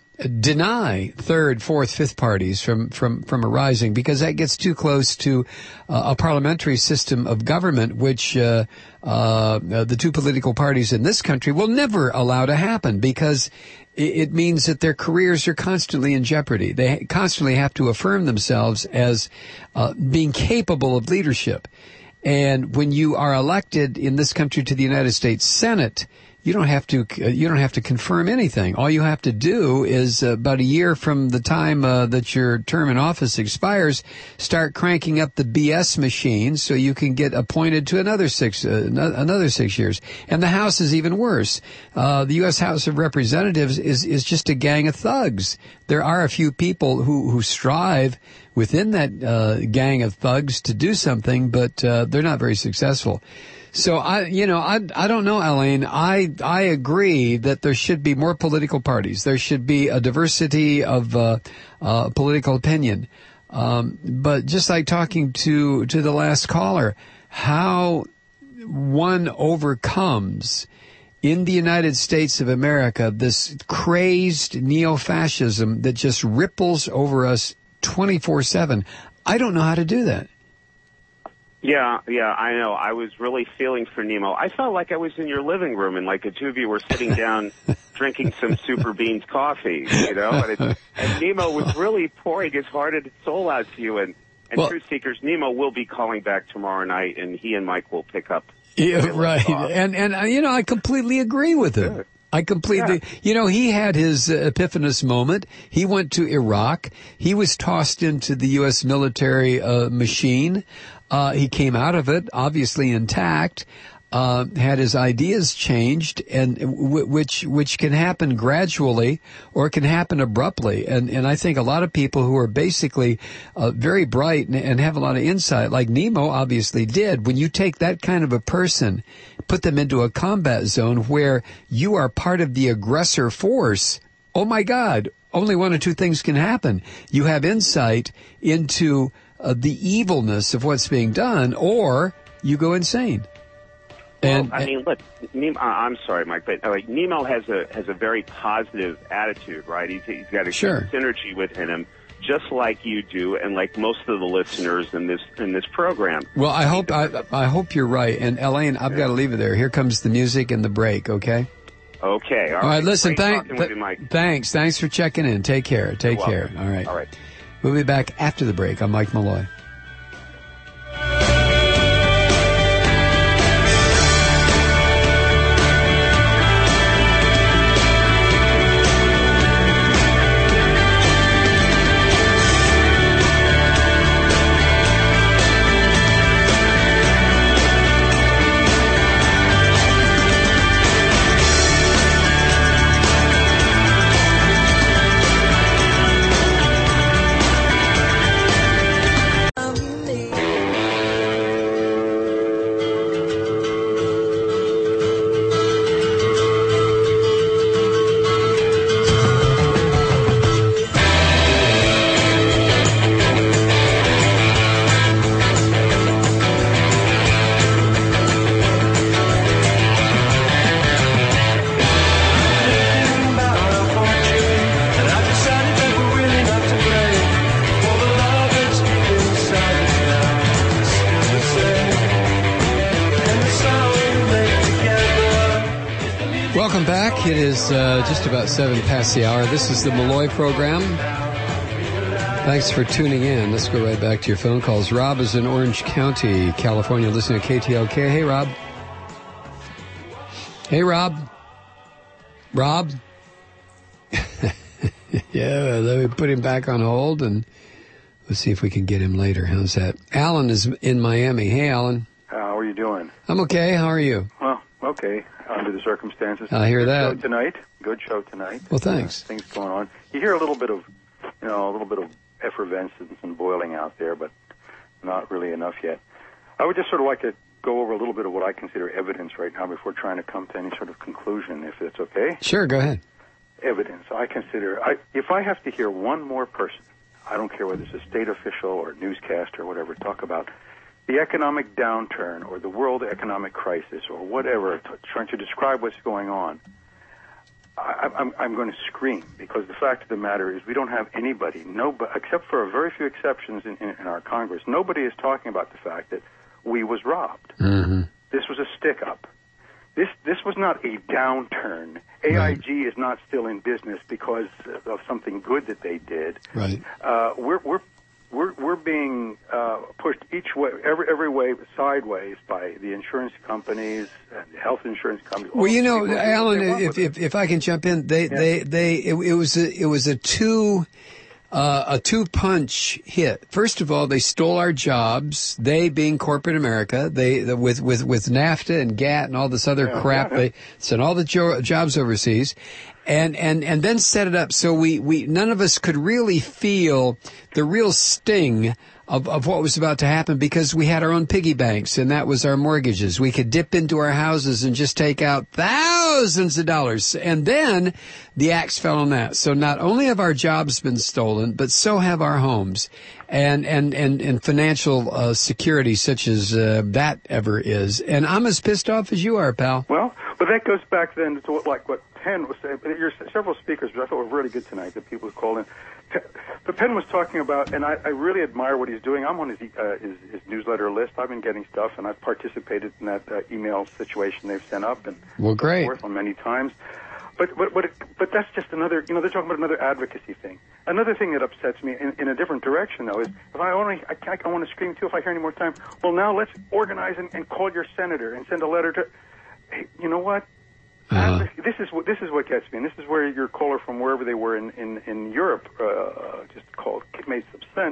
Speaker 1: deny third, fourth, fifth parties from, from, from arising because that gets too close to uh, a parliamentary system of government, which uh, uh, the two political parties in this country will never allow to happen because it means that their careers are constantly in jeopardy. They constantly have to affirm themselves as uh, being capable of leadership. And when you are elected in this country to the United States Senate, you don't have to, uh, you don't have to confirm anything. All you have to do is uh, about a year from the time uh, that your term in office expires, start cranking up the B S machine so you can get appointed to another six, uh, another six years. And the House is even worse. Uh, the U S House of Representatives is, is just a gang of thugs. There are a few people who, who strive within that uh, gang of thugs to do something, but uh, they're not very successful. So I, you know, I, I don't know, Elaine. I, I agree that there should be more political parties. There should be a diversity of, uh, uh, political opinion. Um, but just like talking to, to the last caller, how one overcomes in the United States of America this crazed neo-fascism that just ripples over us twenty-four seven. I don't know how to do that.
Speaker 9: Yeah, yeah, I know. I was really feeling for Nemo. I felt like I was in your living room and like the two of you were sitting down drinking some Super Beans coffee, you know, and, it, and Nemo was really pouring his heart and soul out to you. And, and
Speaker 1: well,
Speaker 9: Truth Seekers, Nemo will be calling back tomorrow night and he and Mike will pick up.
Speaker 1: Yeah, right. And, and, uh, you know, I completely agree with it. Good. I completely, yeah. you know, he had his uh, epiphanous moment. He went to Iraq. He was tossed into the U S military uh, machine. Uh, he came out of it, obviously intact, uh, had his ideas changed, and w- which which can happen gradually or it can happen abruptly. And and I think a lot of people who are basically uh, very bright and, and have a lot of insight, like Nemo obviously did, when you take that kind of a person, put them into a combat zone where you are part of the aggressor force, oh my God, only one or two things can happen. You have insight into Uh, the evilness of what's being done, or you go insane. And
Speaker 9: well, I mean, look, Nemo, I'm sorry, Mike, but uh, like Nemo has a has a very positive attitude, right? He's he's got a
Speaker 1: sure.
Speaker 9: synergy within him, just like you do, and like most of the listeners in this in this program.
Speaker 1: Well, I hope I I hope you're right. And Elaine, I've yeah. got to leave it there. Here comes the music and the break. Okay.
Speaker 9: Okay. All,
Speaker 1: all right.
Speaker 9: right.
Speaker 1: Listen.
Speaker 9: Thank,
Speaker 1: th-
Speaker 9: you,
Speaker 1: thanks. Thanks for checking in. Take care. Take
Speaker 9: You're
Speaker 1: care.
Speaker 9: welcome.
Speaker 1: All right.
Speaker 9: All right.
Speaker 1: We'll be back after the break. I'm Mike Malloy. back. It is uh, just about seven past the hour. This is the Malloy program. Thanks for tuning in. Let's go right back to your phone calls. Rob is in Orange County, California, listening to K T L K. Hey, Rob. Hey, Rob. Rob. Yeah, let me put him back on hold, and let's see if we can get him later. How's that? Alan is in Miami. Hey, Alan.
Speaker 10: How are you doing?
Speaker 1: I'm okay. How are you?
Speaker 10: Well, okay, under the circumstances.
Speaker 1: I hear
Speaker 10: Good
Speaker 1: that.
Speaker 10: show tonight. Good show tonight.
Speaker 1: Well, thanks.
Speaker 10: Uh, things going on. You hear a little bit of, you know, a little bit of effervescence and boiling out there, but not really enough yet. I would just sort of like to go over a little bit of what I consider evidence right now before trying to come to any sort of conclusion, if it's okay.
Speaker 1: Sure, go ahead.
Speaker 10: Evidence. I consider, I, if I have to hear one more person, I don't care whether it's a state official or newscaster or whatever, talk about the economic downturn or the world economic crisis or whatever, t- trying to describe what's going on, I, I'm, I'm going to scream, because the fact of the matter is we don't have anybody, nobody, except for a very few exceptions in, in, in our Congress, nobody is talking about the fact that we was robbed.
Speaker 1: Mm-hmm.
Speaker 10: This was a stick-up. This this was not a downturn. A I G is not still in business because of something good that they did.
Speaker 1: Right.
Speaker 10: Uh, we're we're we're we're being uh, pushed each way, every every way sideways by the insurance companies and the health insurance companies.
Speaker 1: Well, you know,
Speaker 10: People do what
Speaker 1: Alan,
Speaker 10: they want
Speaker 1: if,
Speaker 10: with
Speaker 1: if if I can jump in, they
Speaker 10: Yeah.
Speaker 1: they they it, it was a, it was a two. Uh, a two-punch hit. First of all, they stole our jobs. They, being corporate America, they the, with with with NAFTA and GATT and all this other
Speaker 10: Yeah,
Speaker 1: crap,
Speaker 10: yeah.
Speaker 1: they sent all the jo- jobs overseas, and and and then set it up so we we none of us could really feel the real sting of of what was about to happen, because we had our own piggy banks, and that was our mortgages. We could dip into our houses and just take out thousands of dollars, and then the axe fell on that. So not only have our jobs been stolen, but so have our homes, and and and, and financial uh, security, such as uh, that ever is. And I'm as pissed off as you are, pal.
Speaker 10: Well, but that goes back then to what, like what Penn was saying. Your several speakers, which I thought were really good tonight, the people who called in. But Penn was talking about, and I, I really admire what he's doing. I'm on his, uh, his his newsletter list. I've been getting stuff, and I've participated in that uh, email situation they've sent up, and
Speaker 1: Well, great.
Speaker 10: forth on many times. But but but, it, but that's just another. You know, they're talking about another advocacy thing. Another thing that upsets me in, in a different direction, though, is if I only I, I, I want to scream too if I hear any more time. Well, now let's organize and, and call your senator and send a letter to. Hey, you know what?
Speaker 1: Uh-huh.
Speaker 10: This is what this is what gets me, and this is where your caller from wherever they were in in, in Europe uh, just called made some sense.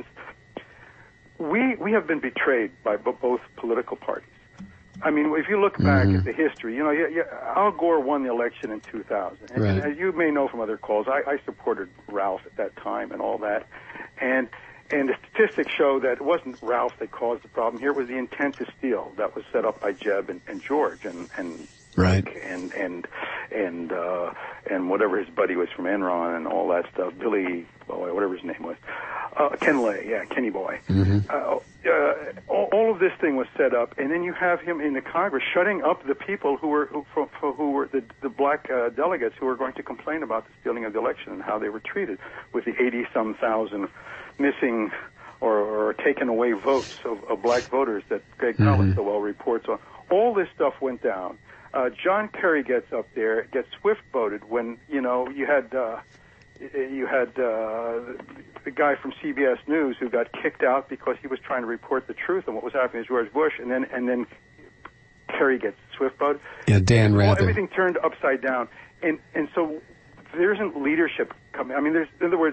Speaker 10: We we have been betrayed by b- both political parties. I mean, if you look back
Speaker 1: Mhm.
Speaker 10: at the history, you know, yeah, yeah, Al Gore won the election in two thousand, and,
Speaker 1: Right.
Speaker 10: and as you may know from other calls, I, I supported Ralph at that time and all that, and. And the statistics show that it wasn't Ralph that caused the problem here. It was the intent to steal that was set up by Jeb and, and George and, and
Speaker 1: Right.
Speaker 10: and and and uh, and whatever his buddy was from Enron and all that stuff. Billy, oh, whatever his name was, uh, Ken Lay, yeah, Kenny Boy.
Speaker 1: Mm-hmm.
Speaker 10: Uh, uh, all, all of this thing was set up, and then you have him in the Congress shutting up the people who were who, for, for, who were the, the black uh, delegates who were going to complain about the stealing of the election and how they were treated with the eighty some thousand missing or, or taken away votes of, of black voters that Greg
Speaker 1: Mhm.
Speaker 10: Collins so well reports on. All this stuff went down. Uh, John Kerry gets up there, gets swift voted when, you know, you had uh, you had uh, the guy from C B S News who got kicked out because he was trying to report the truth on what was happening to George Bush, and then and then Kerry gets swift voted.
Speaker 1: Yeah, Dan
Speaker 10: Well,
Speaker 1: Rather.
Speaker 10: everything turned upside down, and and so there isn't leadership coming. I mean, there's in other words,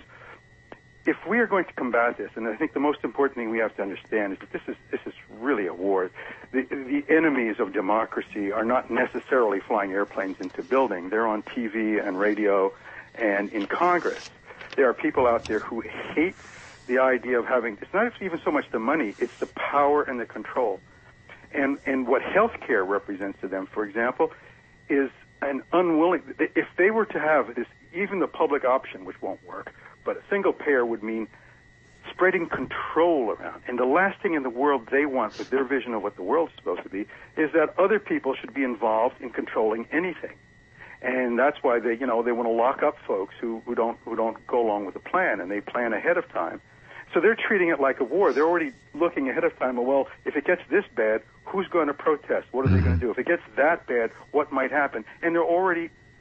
Speaker 10: if we are going to combat this, and I think the most important thing we have to understand is that this is this is really a war. The the enemies of democracy are not necessarily flying airplanes into building. They're on T V and radio and in Congress. There are people out there who hate the idea of having, it's not even so much the money, it's the power and the control. And and what healthcare represents to them, for example, is an unwilling, if they were to have this, even the public option, which won't work, but a single payer would mean spreading control around. And the last thing in the world they want with their vision of what the world's supposed to be is that other people should be involved in controlling anything. And that's why they, you know, they want to lock up folks who, who don't who don't go along with the plan, and they plan ahead of time. So they're treating it like a war. They're already looking ahead of time. Well, if it gets this bad, who's going to protest? What are they going to do? If it gets that bad, what might happen? And they're already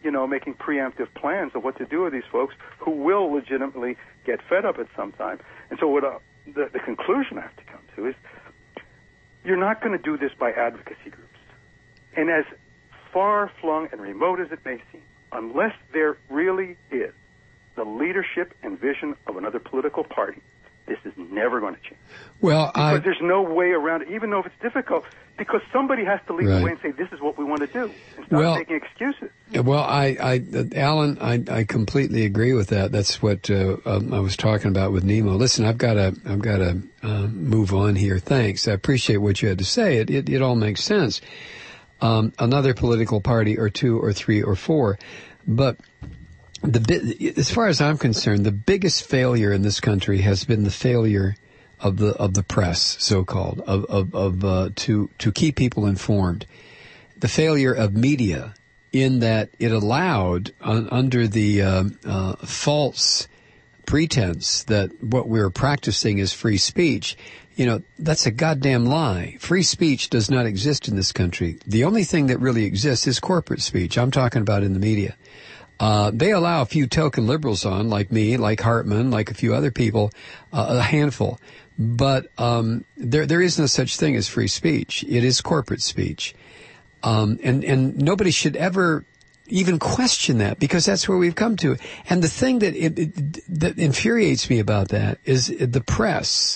Speaker 10: you know, making preemptive plans of what to do with these folks who will legitimately get fed up at some time. And so what uh, the, the conclusion I have to come to is you're not going to do this by advocacy groups. And as far-flung and remote as it may seem, unless there really is the leadership and vision of another political party, this is never going to change.
Speaker 1: Well,
Speaker 10: because
Speaker 1: I,
Speaker 10: there's no way around it, even though if it's difficult, because somebody has to lead
Speaker 1: Right.
Speaker 10: the way and say, this is what we want to do, and stop
Speaker 1: Well,
Speaker 10: making excuses.
Speaker 1: Well, I, I, uh, Alan, I, I completely agree with that. That's what uh, um, I was talking about with Nemo. Listen, I've got to, I've got to uh, move on here. Thanks. I appreciate what you had to say. It, it, it all makes sense. Um, another political party, or two, or three, or four, but the bi- as far as I'm concerned, the biggest failure in this country has been the failure of the of the press, so-called, of of, of uh, to to keep people informed. The failure of media, in that it allowed, uh, under the uh, uh, false pretense that what we're practicing is free speech. You know, that's a goddamn lie. Free speech does not exist in this country. The only thing that really exists is corporate speech. I'm talking about in the media. Uh, they allow a few token liberals on, like me, like Hartman, like a few other people, uh, a handful. But um, there there is no such thing as free speech. It is corporate speech. Um, and, and nobody should ever even question that, because that's where we've come to. And the thing that it, it, that infuriates me about that is the press,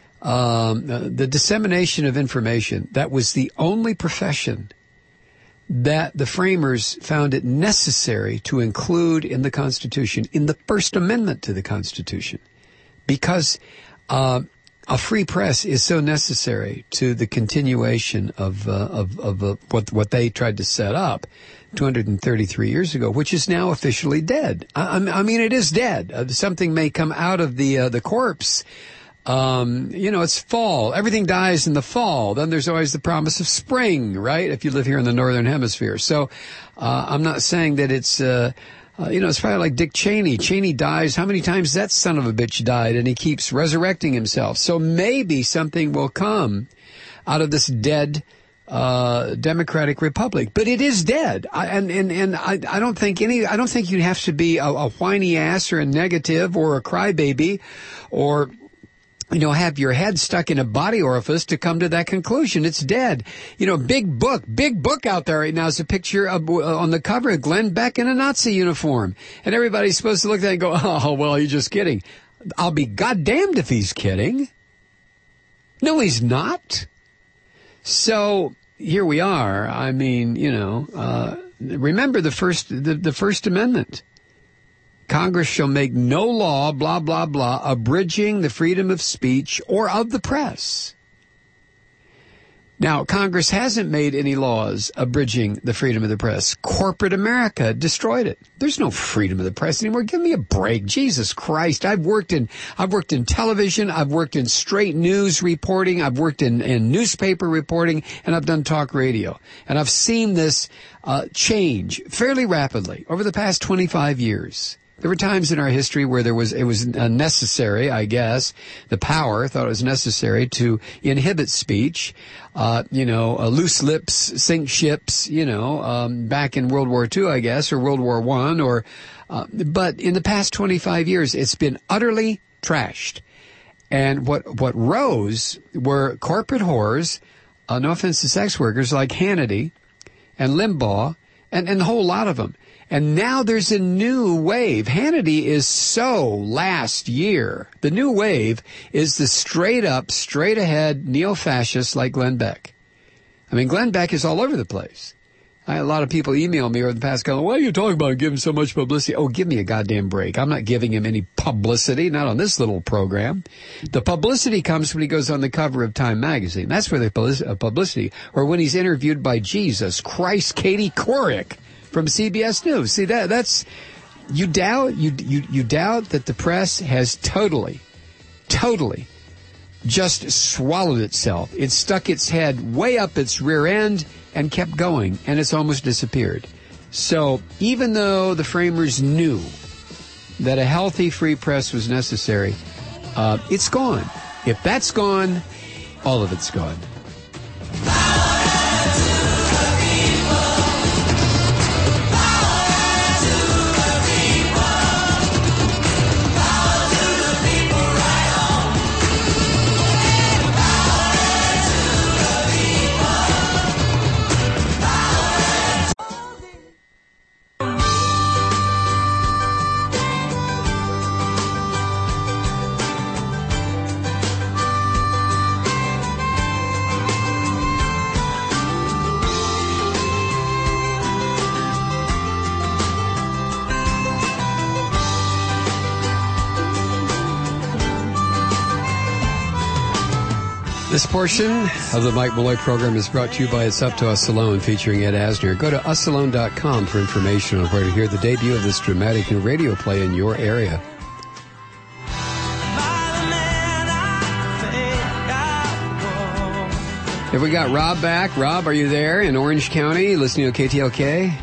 Speaker 1: um, the dissemination of information. That was the only profession that the framers found it necessary to include in the Constitution, in the First Amendment to the Constitution, because uh, a free press is so necessary to the continuation of uh, of, of uh, what what they tried to set up two hundred thirty-three years ago, which is now officially dead. I, I mean, it is dead. Uh, something may come out of the uh, the corpse. Um, you know, it's fall. Everything dies in the fall. Then there's always the promise of spring, right? If you live here in the Northern Hemisphere. So, uh, I'm not saying that it's, uh, uh, you know, it's probably like Dick Cheney. Cheney dies. How many times that son of a bitch died? And he keeps resurrecting himself. So maybe something will come out of this dead, uh, Democratic Republic, but it is dead. I, and, and, and I, I don't think any, I don't think you have to be a, a whiny ass or a negative or a crybaby or, you know, have your head stuck in a body orifice to come to that conclusion. It's dead. You know, big book, big book out there right now is a picture of, uh, on the cover of Glenn Beck in a Nazi uniform. And everybody's supposed to look at that and go, oh, well, he's just kidding. I'll be goddamned if he's kidding. No, he's not. So here we are. I mean, you know, uh, remember the first, the, the First Amendment. Congress shall make no law, blah, blah, blah, abridging the freedom of speech or of the press. Now, Congress hasn't made any laws abridging the freedom of the press. Corporate America destroyed it. There's no freedom of the press anymore. Give me a break. Jesus Christ. I've worked in, I've worked in television. I've worked in straight news reporting. I've worked in, in newspaper reporting, and I've done talk radio. And I've seen this, uh, change fairly rapidly over the past twenty-five years. There were times in our history where there was, it was necessary, I guess, the power thought it was necessary to inhibit speech. Uh, you know, uh, loose lips sink ships, you know, um, back in World War Two, I guess, or World War One, or, uh, but in the past twenty-five years, it's been utterly trashed. And what, what rose were corporate whores, uh, no offense to sex workers, like Hannity and Limbaugh, and, and a whole lot of them. And now there's a new wave. Hannity is so last year. The new wave is the straight up, straight ahead neo-fascists like Glenn Beck. I mean, Glenn Beck is all over the place. I had a lot of people email me over the past couple, why are you talking about giving so much publicity? Oh, give me a goddamn break. I'm not giving him any publicity, not on this little program. The publicity comes when he goes on the cover of Time magazine. That's where the publicity, or when he's interviewed by Jesus Christ, Katie Couric from C B S News. See, that that's, you doubt, you, you, you doubt that the press has totally, totally just swallowed itself. It stuck its head way up its rear end and kept going, and it's almost disappeared. So even though the framers knew that a healthy free press was necessary, uh, it's gone. If that's gone, all of it's gone. This portion of the Mike Malloy program is brought to you by It's Up to Us Alone, featuring Ed Asner. Go to us alone dot com for information on where to hear the debut of this dramatic new radio play in your area. Have we got Rob back? Rob, are you there in Orange County listening to K T L K?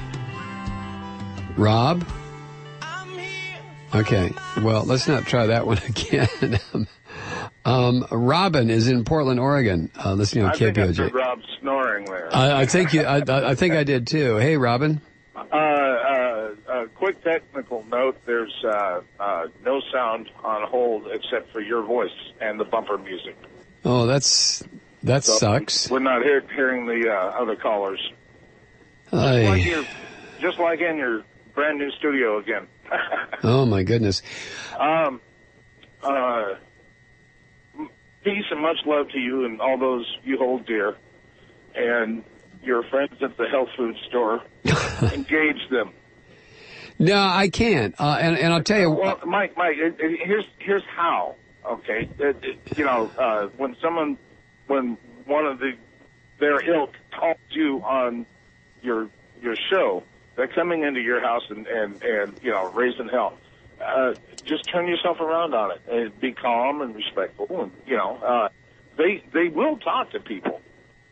Speaker 1: Rob? Okay, well, let's not try that one again. um, Robin is in Portland, Oregon, uh, listening to
Speaker 11: I
Speaker 1: K P O J.
Speaker 11: think I heard Rob snoring there.
Speaker 1: I, I think you. I, I think I did too. Hey, Robin.
Speaker 11: Uh, uh, a quick technical note: there's uh, uh, no sound on hold except for your voice and the bumper music.
Speaker 1: Oh, that's that
Speaker 11: so
Speaker 1: sucks.
Speaker 11: We're not hear, hearing the uh, other callers. Just
Speaker 1: Aye.
Speaker 11: like, you're, just like in your brand new studio again.
Speaker 1: Oh my goodness.
Speaker 11: Um, uh, peace and much love to you and all those you hold dear, and your friends at the health food store. Engage them.
Speaker 1: No, I can't. Uh, and and I'll tell you.
Speaker 11: Well, Mike, Mike, it, it, here's here's how. Okay, it, it, you know, uh, when someone, when one of the their ilk calls you on your your show, they're coming into your house and and, and you know, raising hell. Uh, just turn yourself around on it and be calm and respectful. And, you know, uh, they they will talk to people.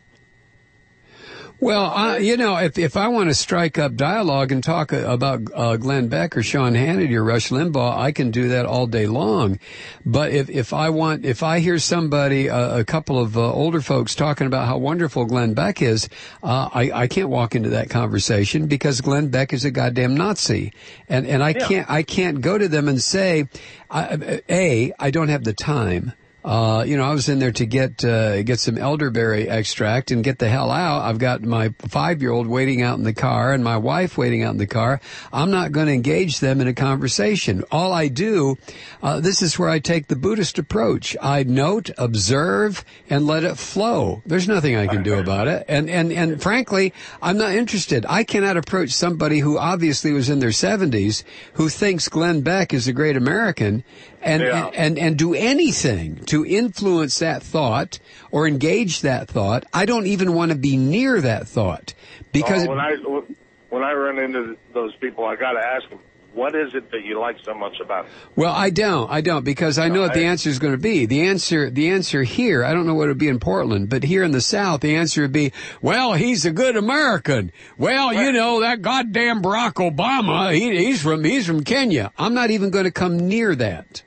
Speaker 1: Well, I, you know, if if I want to strike up dialogue and talk about uh, Glenn Beck or Sean Hannity or Rush Limbaugh, I can do that all day long. But if if I want, if I hear somebody, uh, a couple of uh, older folks talking about how wonderful Glenn Beck is, uh, I I can't walk into that conversation because Glenn Beck is a goddamn Nazi, and and I
Speaker 11: Yeah.
Speaker 1: can't I can't go to them and say, I, a I don't have the time. Uh, you know, I was in there to get, uh, get some elderberry extract and get the hell out. I've got my five-year-old waiting out in the car and my wife waiting out in the car. I'm not going to engage them in a conversation. All I do, uh, this is where I take the Buddhist approach. I note, observe, and let it flow. There's nothing I can do about it. And, and, and frankly, I'm not interested. I cannot approach somebody who obviously was in their seventies who thinks Glenn Beck is a great American and,
Speaker 11: Yeah.
Speaker 1: and, and, and do anything to influence that thought or engage that thought. I don't even want to be near that thought because
Speaker 11: Oh, when I when I run into those people, I got to ask them, what is it that you like so much about it?
Speaker 1: well, I don't, I don't because I know what the answer is going to be. The answer, the answer here, I don't know what it would be in Portland, but here in the South, the answer would be, well, he's a good American. Well, you know, that goddamn Barack Obama, he, he's from, he's from Kenya. I'm not even going to come near that.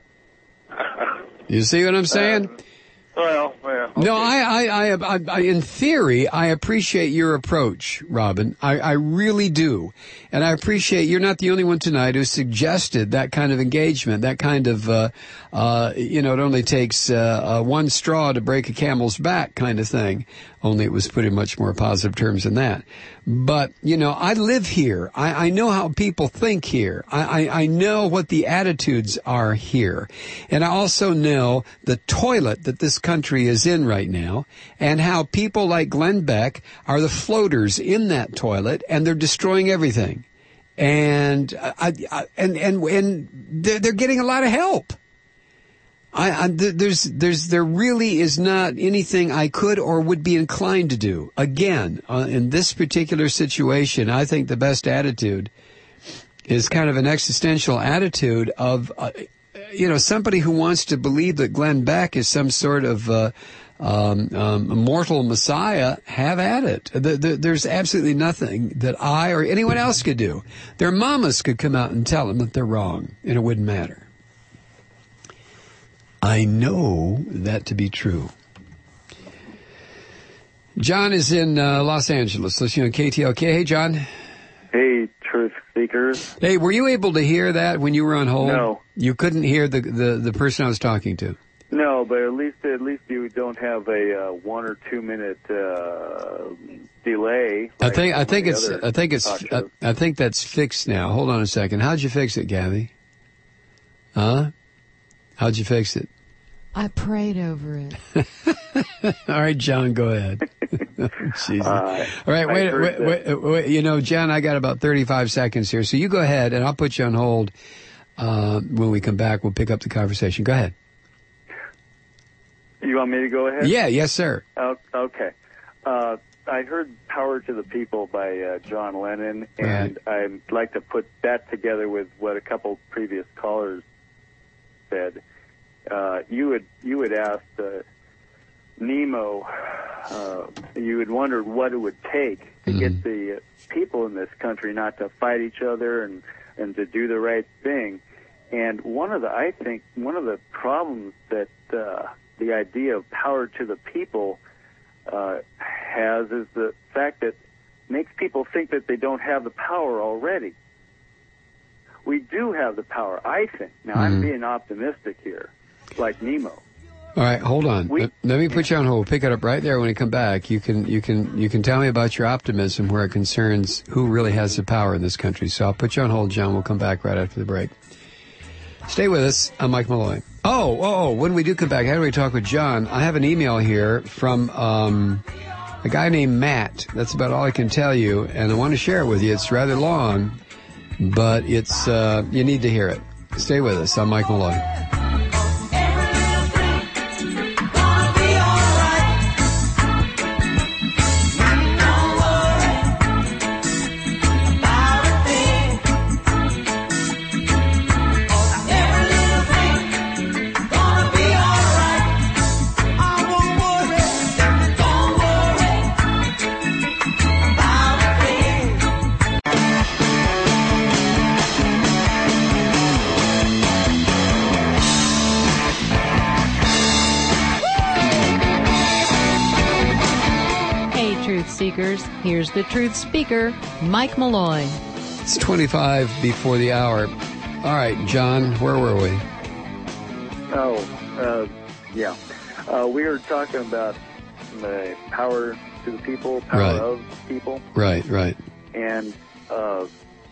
Speaker 1: You see what I'm saying?
Speaker 11: Uh, well, yeah. Okay.
Speaker 1: No, I, I, I, I, I, in theory, I appreciate your approach, Robin. I, I really do. And I appreciate you're not the only one tonight who suggested that kind of engagement, that kind of, uh, uh, you know, it only takes, uh, uh, one straw to break a camel's back kind of thing. Only it was put in much more positive terms than that. But, you know, I live here. I, I know how people think here. I, I, I know what the attitudes are here. And I also know the toilet that this country is in right now and how people like Glenn Beck are the floaters in that toilet and they're destroying everything. And, I, I, and, and, and they're, they're getting a lot of help. I, I, there's, there's, there really is not anything I could or would be inclined to do. Again, uh, in this particular situation, I think the best attitude is kind of an existential attitude of, uh, you know, somebody who wants to believe that Glenn Beck is some sort of, uh, um, um, mortal messiah. Have at it. The, the, there's absolutely nothing that I or anyone else could do. Their mamas could come out and tell them that they're wrong, and it wouldn't matter. I know that to be true. John is in uh, Los Angeles, listening to K T L K. Hey, John.
Speaker 12: Hey, truth seekers.
Speaker 1: Hey, were you able to hear that when you were on hold?
Speaker 12: No.
Speaker 1: You couldn't hear the, the, the person I was talking to?
Speaker 12: No, but at least at least you don't have a uh, one or two minute uh, delay.
Speaker 1: I
Speaker 12: like
Speaker 1: think I
Speaker 12: some
Speaker 1: think
Speaker 12: of the
Speaker 1: it's
Speaker 12: other
Speaker 1: I think it's
Speaker 12: talk
Speaker 1: I,
Speaker 12: shows.
Speaker 1: I think that's fixed now. Hold on a second. How'd you fix it, Gabby? Huh? How'd you fix it?
Speaker 5: I prayed over it.
Speaker 1: All right, John, go ahead. Jesus.
Speaker 12: Uh,
Speaker 1: All right,
Speaker 12: I
Speaker 1: wait,
Speaker 12: heard
Speaker 1: wait, wait, wait. You know, John, I got about thirty-five seconds here, so you go ahead, and I'll put you on hold. Uh, when we come back, we'll pick up the conversation. Go ahead.
Speaker 12: You You want me to go ahead?
Speaker 1: Yeah, yes, sir.
Speaker 12: Oh, okay. Uh, I heard Power to the People by uh, John Lennon, and
Speaker 1: Right.
Speaker 12: I'd like to put that together with what a couple previous callers said. Uh, you had you had asked uh, Nemo, uh, you had wondered what it would take to
Speaker 1: Mm-hmm.
Speaker 12: get the uh, people in this country not to fight each other and, and to do the right thing. And one of the, I think, one of the problems that uh, the idea of power to the people uh, has is the fact that it makes people think that they don't have the power already. We do have the power, I think. Now, I'm
Speaker 1: Mhm.
Speaker 12: being optimistic here, like Nemo.
Speaker 1: All right, hold on.
Speaker 12: We-
Speaker 1: Let, let me put you on hold. We'll pick it up right there when we come back. You can you can you can tell me about your optimism where it concerns who really has the power in this country. So I'll put you on hold, John. We'll come back right after the break. Stay with us. I'm Mike Malloy. Oh, oh, oh, when we do come back, how do we talk with John? I have an email here from um, a guy named Matt. That's about all I can tell you, and I want to share it with you. It's rather long, but it's uh, you need to hear it. Stay with us. I'm Mike Malloy.
Speaker 5: Seekers, here's the truth speaker, Mike Malloy.
Speaker 1: It's twenty-five before the hour. All right, John, where were we?
Speaker 12: Oh, uh, yeah. Uh, we were talking about the power to the people, power
Speaker 1: Right.
Speaker 12: of people.
Speaker 1: Right, right.
Speaker 12: And uh,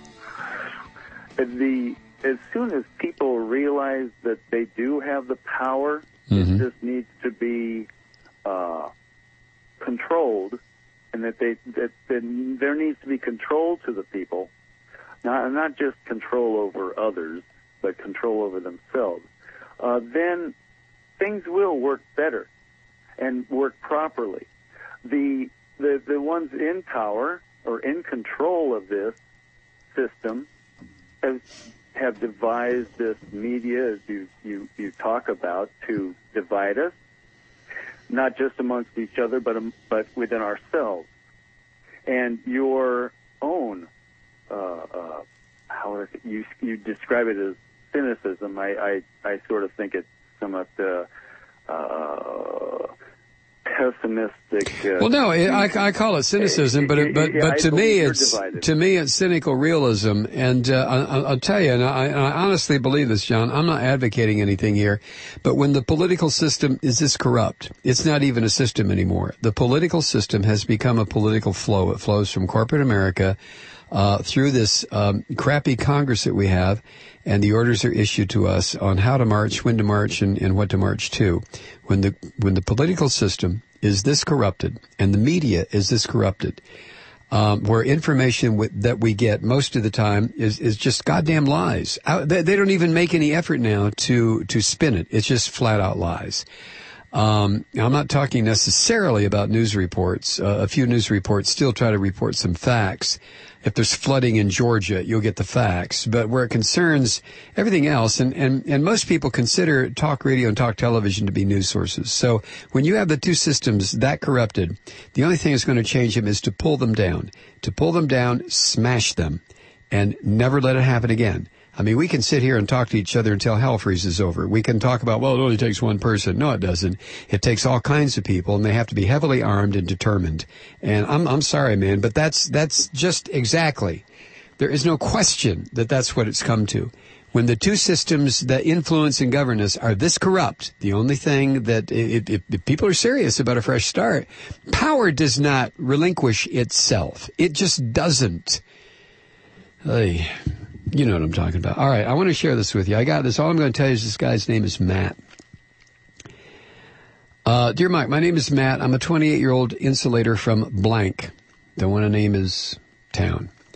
Speaker 12: the as soon as people realize that they do have the power,
Speaker 1: Mhm.
Speaker 12: it just needs to be uh, controlled, and that they that, that there needs to be control to the people, not not just control over others, but control over themselves. Uh, then things will work better and work properly. The the the ones in power or in control of this system have have devised this media, as you you you talk about, to divide us, not just amongst each other, but um, but within ourselves. And your own, uh, uh, how is it, you you describe it as cynicism. I I, I sort of think it's somewhat uh, uh, pessimistic. Uh,
Speaker 1: Well, no, it, I, I call it cynicism, but it, but
Speaker 12: Yeah,
Speaker 1: but
Speaker 12: I
Speaker 1: to me
Speaker 12: believe you're
Speaker 1: it's
Speaker 12: divided.
Speaker 1: to me it's cynical realism, and uh, I, I'll tell you, and I, and I honestly believe this, John. I'm not advocating anything here, but when the political system is this corrupt, it's not even a system anymore. The political system has become a political flow. It flows from corporate America uh, through this um, crappy Congress that we have, and the orders are issued to us on how to march, when to march, and, and what to march to. When the when the political system is this corrupted, and the media is this corrupted, um, where information w- that we get most of the time is, is just goddamn lies. Uh, they, they don't even make any effort now to, to spin it. It's just flat out lies. Um, I'm not talking necessarily about news reports. Uh, a few news reports still try to report some facts. If there's flooding in Georgia, you'll get the facts. But where it concerns everything else, and, and, and most people consider talk radio and talk television to be news sources. So when you have the two systems that corrupted, the only thing that's going to change them is to pull them down. To pull them down, smash them, and never let it happen again. I mean, we can sit here and talk to each other until hell freezes over. We can talk about, well, it only takes one person. No, it doesn't. It takes all kinds of people, and they have to be heavily armed and determined. And I'm, I'm sorry, man, but that's, that's just exactly. There is no question that that's what it's come to. When the two systems that influence and govern us are this corrupt, the only thing that, if, if, if people are serious about a fresh start, power does not relinquish itself. It just doesn't. Hey. You know what I'm talking about. All right, I want to share this with you. I got this. All I'm going to tell you is this guy's name is Matt. Uh, dear Mike, my name is Matt. I'm a twenty-eight-year-old insulator from blank. Don't want to name his town.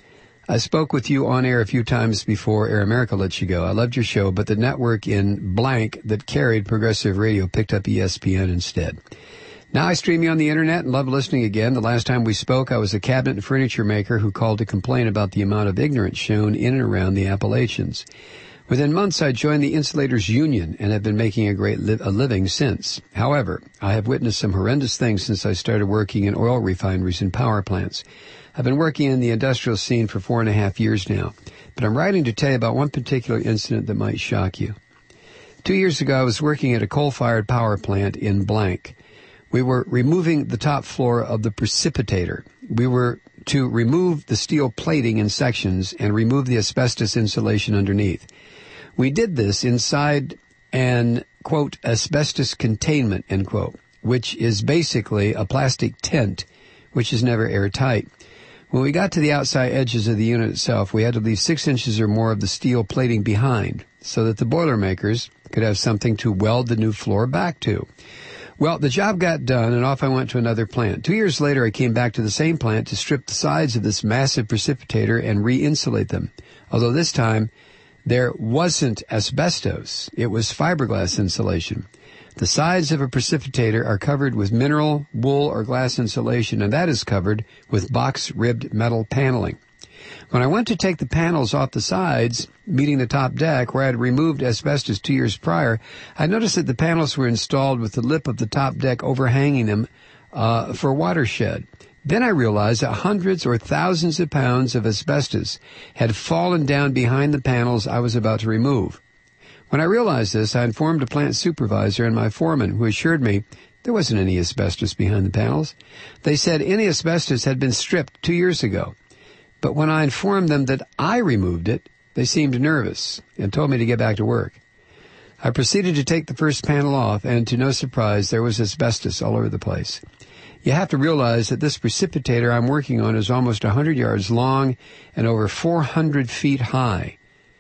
Speaker 1: I spoke with you on air a few times before Air America let you go. I loved your show, but the network in blank that carried progressive radio picked up E S P N instead. Now I stream you on the internet and love listening again. The last time we spoke, I was a cabinet and furniture maker who called to complain about the amount of ignorance shown in and around the Appalachians. Within months, I joined the Insulators Union and have been making a great li- a living since. However, I have witnessed some horrendous things since I started working in oil refineries and power plants. I've been working in the industrial scene for four and a half years now, but I'm writing to tell you about one particular incident that might shock you. Two years ago, I was working at a coal-fired power plant in blank. We were removing the top floor of the precipitator. We were to remove the steel plating in sections and remove the asbestos insulation underneath. We did this inside an, quote, asbestos containment, end quote, which is basically a plastic tent, which is never airtight. When we got to the outside edges of the unit itself, we had to leave six inches or more of the steel plating behind so that the Boilermakers could have something to weld the new floor back to. Well, the job got done, and off I went to another plant. Two years later, I came back to the same plant to strip the sides of this massive precipitator and re-insulate them, although this time there wasn't asbestos. It was fiberglass insulation. The sides of a precipitator are covered with mineral, wool, or glass insulation, and that is covered with box-ribbed metal paneling. When I went to take the panels off the sides, meeting the top deck, where I had removed asbestos two years prior, I noticed that the panels were installed with the lip of the top deck overhanging them uh, for watershed. Then I realized that hundreds or thousands of pounds of asbestos had fallen down behind the panels I was about to remove. When I realized this, I informed a plant supervisor and my foreman, who assured me there wasn't any asbestos behind the panels. They said any asbestos had been stripped two years ago. But when I informed them that I removed it, they seemed nervous and told me to get back to work. I proceeded to take the first panel off, and to no surprise, there was asbestos all over the place. You have to realize that this precipitator I'm working on is almost one hundred yards long and over four hundred feet high.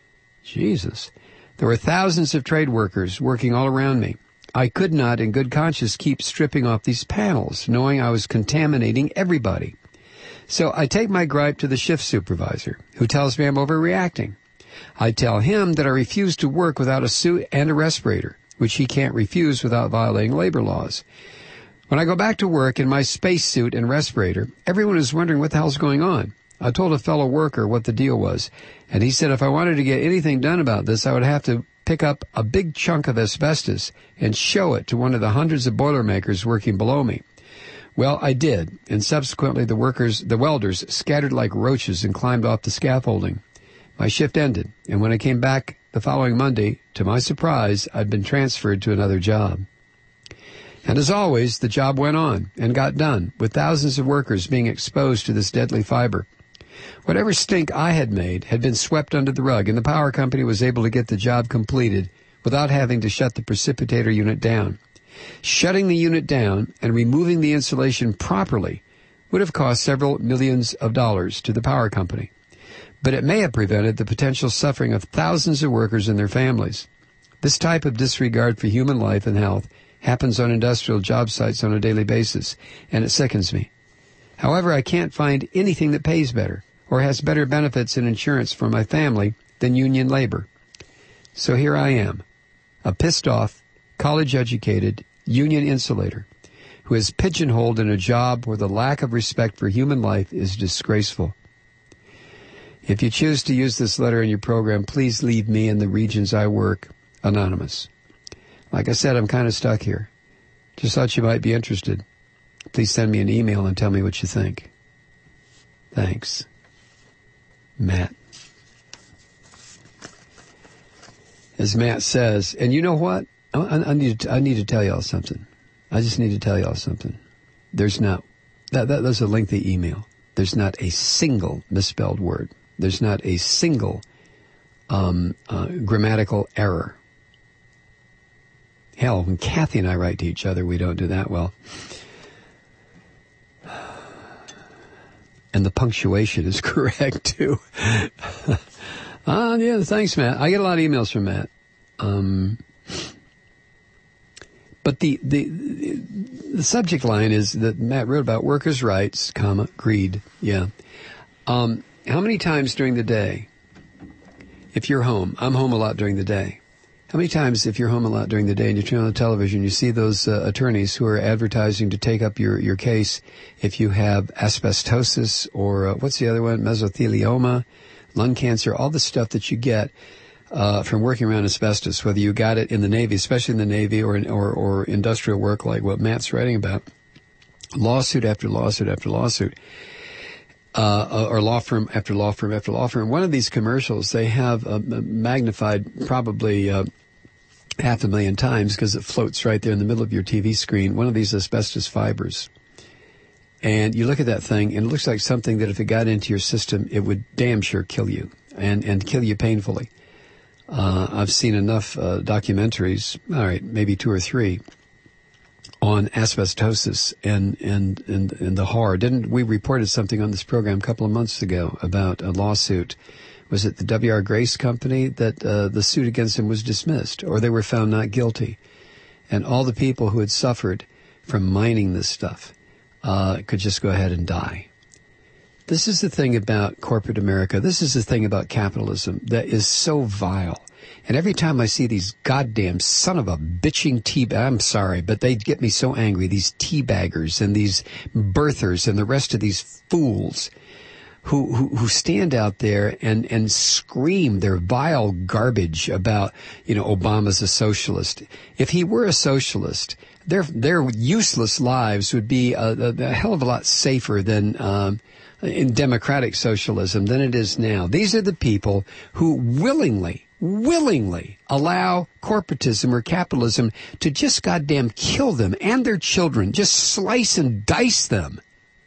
Speaker 1: Jesus. There were thousands of trade workers working all around me. I could not, in good conscience, keep stripping off these panels, knowing I was contaminating everybody. So I take my gripe to the shift supervisor, who tells me I'm overreacting. I tell him that I refuse to work without a suit and a respirator, which he can't refuse without violating labor laws. When I go back to work in my spacesuit and respirator, everyone is wondering what the hell's going on. I told a fellow worker what the deal was, and he said if I wanted to get anything done about this, I would have to pick up a big chunk of asbestos and show it to one of the hundreds of Boilermakers working below me. Well, I did, and subsequently the workers, the welders, scattered like roaches and climbed off the scaffolding. My shift ended, and when I came back the following Monday, to my surprise, I'd been transferred to another job. And as always, the job went on and got done, with thousands of workers being exposed to this deadly fiber. Whatever stink I had made had been swept under the rug, and the power company was able to get the job completed without having to shut the precipitator unit down. Shutting the unit down and removing the insulation properly would have cost several millions of dollars to the power company, but it may have prevented the potential suffering of thousands of workers and their families. This type of disregard for human life and health happens on industrial job sites on a daily basis, and it sickens me. However, I can't find anything that pays better or has better benefits and insurance for my family than union labor. So here I am, a pissed-off, college-educated union insulator who is pigeonholed in a job where the lack of respect for human life is disgraceful. If you choose to use this letter in your program, please leave me in the regions I work anonymous. Like I said, I'm kind of stuck here. Just thought you might be interested. Please send me an email and tell me what you think. Thanks. Matt. As Matt says, and you know what? I, I, I need to, I need to tell y'all something. I just need to tell y'all something. There's not, that, that that's a lengthy email. There's not a single misspelled word. There's not a single um, uh, grammatical error. Hell, when Kathy and I write to each other, we don't do that well. And the punctuation is correct, too. Ah, uh, yeah, thanks, Matt. I get a lot of emails from Matt. Um, but the, the the subject line is that Matt wrote about workers' rights, comma, greed. Yeah. Um, how many times during the day, if you're home, I'm home a lot during the day. How many times, if you're home a lot during the day and you turn on the television, you see those uh, attorneys who are advertising to take up your, your case if you have asbestosis or uh, what's the other one, mesothelioma, lung cancer, all the stuff that you get uh, from working around asbestos, whether you got it in the Navy, especially in the Navy, or in, or, or industrial work like what Matt's writing about, lawsuit after lawsuit after lawsuit. Uh, or law firm after law firm after law firm. One of these commercials, they have uh, magnified probably uh, half a million times because it floats right there in the middle of your T V screen, one of these asbestos fibers. And you look at that thing, and it looks like something that if it got into your system, it would damn sure kill you, and, and kill you painfully. Uh, I've seen enough uh, documentaries, all right, maybe two or three, on asbestosis and, and, and, and the horror. Didn't we reported something on this program a couple of months ago about a lawsuit? Was it the W R Grace company that uh, the suit against him was dismissed, or they were found not guilty? And all the people who had suffered from mining this stuff uh, could just go ahead and die. This is the thing about corporate America. This is the thing about capitalism that is so vile. And every time I see these goddamn son of a bitching tea, I'm sorry, but they get me so angry, these teabaggers and these birthers and the rest of these fools who, who, who stand out there and, and scream their vile garbage about, you know, Obama's a socialist. If he were a socialist, their, their useless lives would be a, a, a hell of a lot safer than, um, in democratic socialism than it is now. These are the people who willingly, willingly allow corporatism or capitalism to just goddamn kill them and their children, just slice and dice them.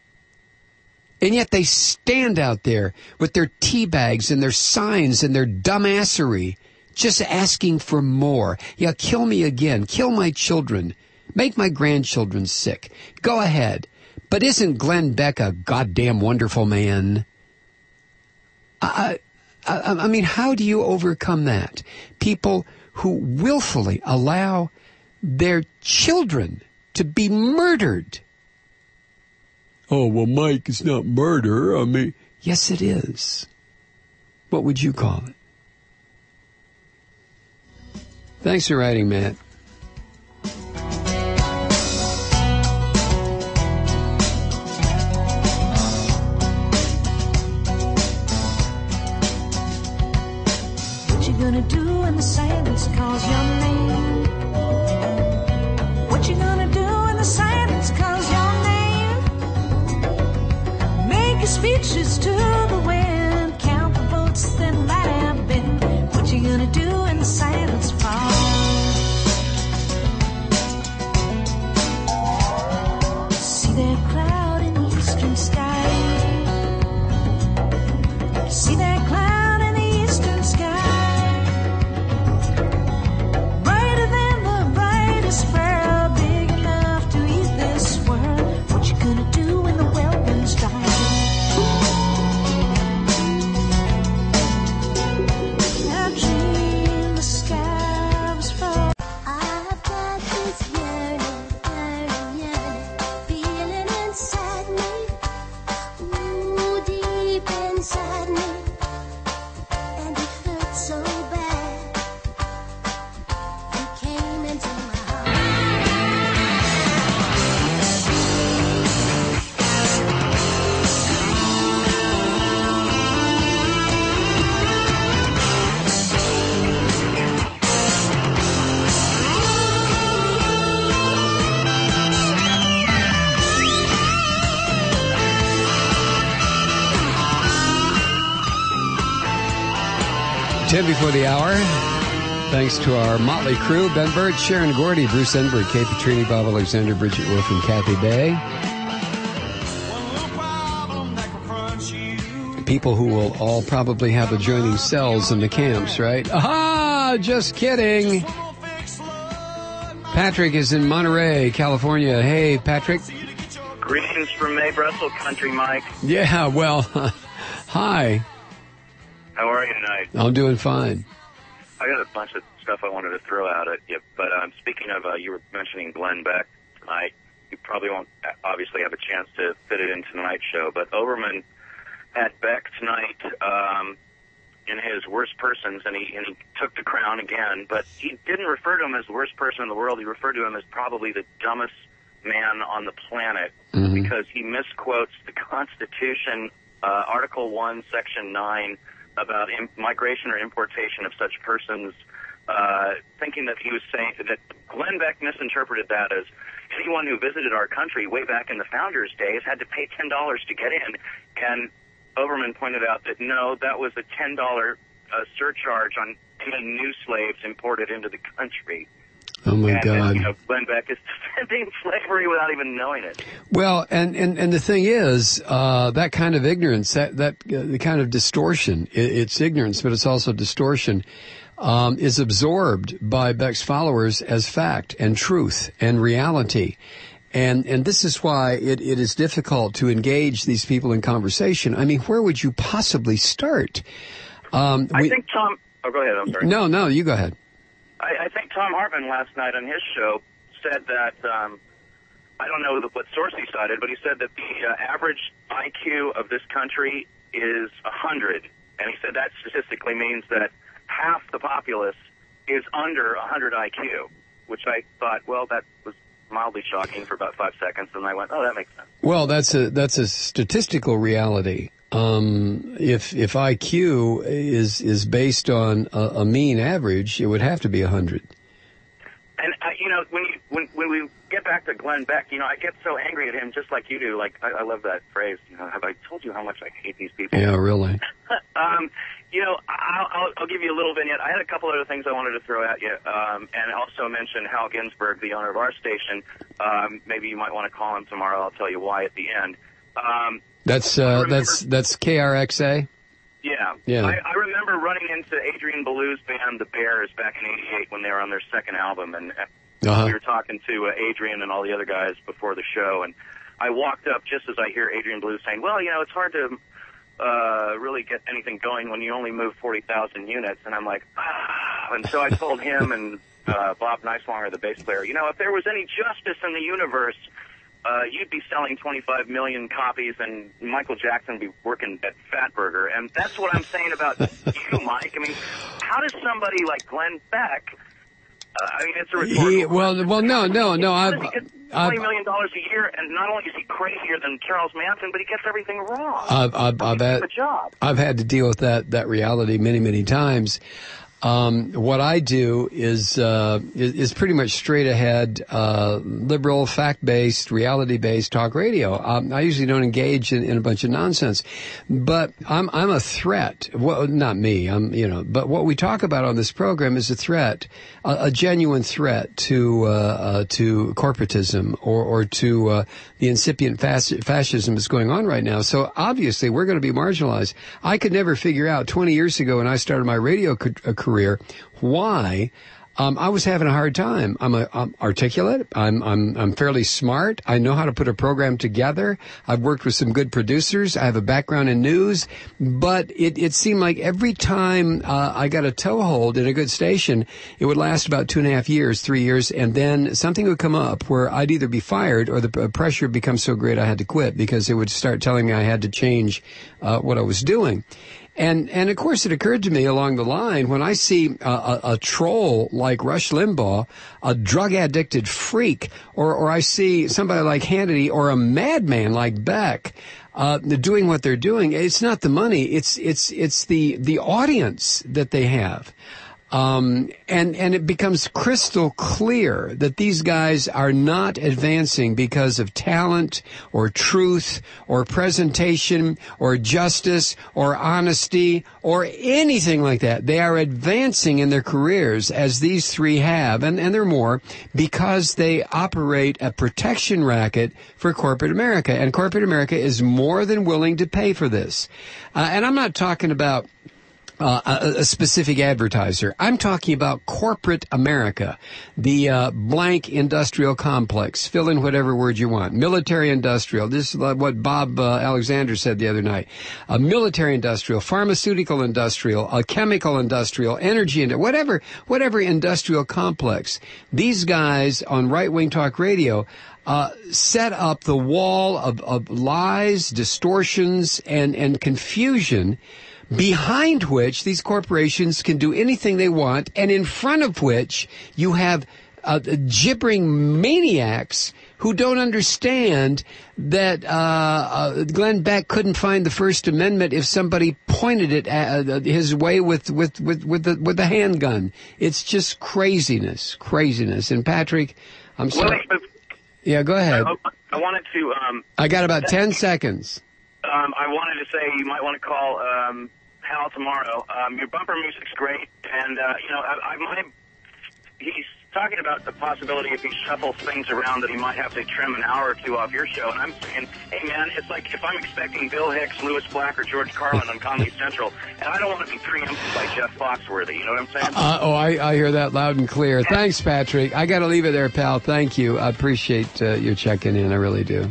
Speaker 1: And yet they stand out there with their tea bags and their signs and their dumbassery, just asking for more. Yeah, kill me again. Kill my children. Make my grandchildren sick. Go ahead. But isn't Glenn Beck a goddamn wonderful man? I, I, I mean, how do you overcome that? People who willfully allow their children to be murdered. Oh, well, Mike, it's not murder. I mean, yes, it is. What would you call it? Thanks for writing, Matt.
Speaker 3: Gonna do when the silence calls your name? What you gonna do when the silence calls your name? Make your speeches to the wind, count the votes that might have been. What you gonna do when the silence falls? See that cloud in the eastern sky? See that cloud in the eastern sky? Sparrow big enough to eat this world. What you gonna do when the well runs dry? I dream the sky was full. I've got this yearning, yearning, yearning feeling inside me, ooh, deep inside me, and it hurts so bad. It came into my
Speaker 1: ten before the hour. Thanks to our motley crew, Ben Bird, Sharon Gordy, Bruce Enberg, Kay Petrini, Bob Alexander, Bridget Wolf, and Kathy Bay. People who will all probably have adjoining cells in the camps, right? Aha! Just kidding. Patrick is in Monterey, California. Hey, Patrick.
Speaker 13: Greetings from May Brussels country, Mike.
Speaker 1: Yeah, well, hi.
Speaker 13: How are you tonight?
Speaker 1: I'm doing fine.
Speaker 13: I got a bunch of stuff I wanted to throw out at you, but um, speaking of, uh, you were mentioning Glenn Beck tonight. You probably won't obviously have a chance to fit it into tonight's show, but Oberman at Beck tonight um, in his worst persons, and he, and he took the crown again. But he didn't refer to him as the worst person in the world. He referred to him as probably the dumbest man on the planet,
Speaker 1: Mm-hmm.
Speaker 13: because he misquotes the Constitution, uh, Article one, Section nine, about im- migration or importation of such persons, uh, thinking that he was saying that Glenn Beck misinterpreted that as anyone who visited our country way back in the founders' days had to pay ten dollars to get in. And Overman pointed out that no, that was a ten dollars uh, surcharge on any new slaves imported into the country.
Speaker 1: Oh, my
Speaker 13: and,
Speaker 1: God.
Speaker 13: And, you know, Glenn Beck is defending slavery without even knowing it.
Speaker 1: Well, and, and, and the thing is, uh, that kind of ignorance, that, that, uh, the kind of distortion, it, it's ignorance, but it's also distortion, um, is absorbed by Beck's followers as fact and truth and reality. And, and this is why it, it is difficult to engage these people in conversation. I mean, where would you possibly start? Um,
Speaker 13: I
Speaker 1: we,
Speaker 13: think Tom, oh, go ahead, I'm sorry.
Speaker 1: no, no, you go ahead.
Speaker 13: I, I think Tom Hartman last night on his show said that, um, I don't know what source he cited, but he said that the uh, average I Q of this country is one hundred. And he said that statistically means that half the populace is under one hundred I Q, which I thought, well, that was mildly shocking for about five seconds. And I went, oh, that makes sense.
Speaker 1: Well, that's a, that's a statistical reality. Um, if, if I Q is, is based on a, a mean average, it would have to be a hundred.
Speaker 13: And, uh, you know, when you, when, when we get back to Glenn Beck, you know, I get so angry at him just like you do. Like, I, I love that phrase, you know, have I told you how much I hate these people?
Speaker 1: Yeah, really.
Speaker 13: um, you know, I'll, I'll, I'll give you a little vignette. I had a couple other things I wanted to throw at you, um, and also mention Hal Ginsberg, the owner of our station. Um, maybe you might want to call him tomorrow. I'll tell you why at the end. Um,
Speaker 1: That's, uh, that's, that's K R X A?
Speaker 13: Yeah.
Speaker 1: Yeah.
Speaker 13: I, I remember running into Adrian Belew's band, The Bears, back in eighty-eight when they were on their second album, and
Speaker 1: Uh-huh.
Speaker 13: we were talking to uh, Adrian and all the other guys before the show, and I walked up just as I hear Adrian Belew saying, well, you know, it's hard to uh, really get anything going when you only move forty thousand units, and I'm like, ah. And so I told him and uh, Bob Neiswanger, the bass player, you know, if there was any justice in the universe, Uh, you'd be selling twenty-five million copies, and Michael Jackson would be working at Fatburger. And that's what I'm saying about you, Mike. I mean, how does somebody like Glenn Beck, uh, I mean, it's a rhetorical
Speaker 1: He, well, well, no, no, no,
Speaker 13: How
Speaker 1: I've,
Speaker 13: does he get
Speaker 1: I've,
Speaker 13: twenty million dollars a year, and not only is he crazier than Charles Manson, but he gets everything wrong.
Speaker 1: I've, I've, I've had,
Speaker 13: the job.
Speaker 1: I've had to deal with that, that reality many, many times. Um, what I do is, uh, is, is pretty much straight ahead, uh, liberal, fact-based, reality-based talk radio. Um, I usually don't engage in, in a bunch of nonsense, but I'm, I'm a threat. Well, not me, I'm, you know, but what we talk about on this program is a threat, a, a genuine threat to, uh, uh, to corporatism or, or to, uh, the incipient fasc- fascism that's going on right now. So obviously we're going to be marginalized. I could never figure out twenty years ago when I started my radio co- career why um, I was having a hard time. I'm, a, I'm articulate. I'm, I'm I'm fairly smart. I know how to put a program together. I've worked with some good producers. I have a background in news, but it, it seemed like every time uh, I got a toehold in a good station, it would last about two and a half years, three years, and then something would come up where I'd either be fired or the p- pressure would become so great I had to quit because it would start telling me I had to change uh, what I was doing. And, and of course it occurred to me along the line when I see a, a, a troll like Rush Limbaugh, a drug addicted freak, or, or I see somebody like Hannity or a madman like Beck, uh, doing what they're doing. It's not the money. It's, it's, it's the, the audience that they have. Um, and, and it becomes crystal clear that these guys are not advancing because of talent or truth or presentation or justice or honesty or anything like that. They are advancing in their careers as these three have, and, and there are more, because they operate a protection racket for corporate America. And corporate America is more than willing to pay for this. Uh, and I'm not talking about Uh, a, a specific advertiser. I'm talking about corporate America, the uh, blank industrial complex. Fill in whatever word you want. Military industrial. This is what Bob uh, Alexander said the other night. A military industrial, pharmaceutical industrial, a chemical industrial, energy, and whatever, whatever industrial complex. These guys on Right Wing Talk Radio Uh, set up the wall of, of lies, distortions, and, and confusion behind which these corporations can do anything they want, and in front of which you have uh, gibbering maniacs who don't understand that uh, uh, Glenn Beck couldn't find the First Amendment if somebody pointed it at, uh, his way with with with with the, with the handgun. It's just craziness, craziness. And Patrick, I'm sorry.
Speaker 13: Well,
Speaker 1: Yeah, go ahead.
Speaker 13: I, I wanted to. Um,
Speaker 1: I got about ten seconds.
Speaker 13: Um, I wanted to say you might want to call um, Hal tomorrow. Um, your bumper music's great, and uh, you know, I, I might. He's talking about the possibility if he shuffles things around that he might have to trim an hour or two off your show. And I'm saying, hey man, it's like if I'm expecting Bill Hicks, Louis Black, or George Carlin on Comedy Central, and I don't want to be preempted by Jeff Foxworthy. You know what I'm saying?
Speaker 1: Uh, oh, I, I hear that loud and clear. Thanks, Patrick. I got to leave it there, pal. Thank you. I appreciate uh, your checking in. I really do.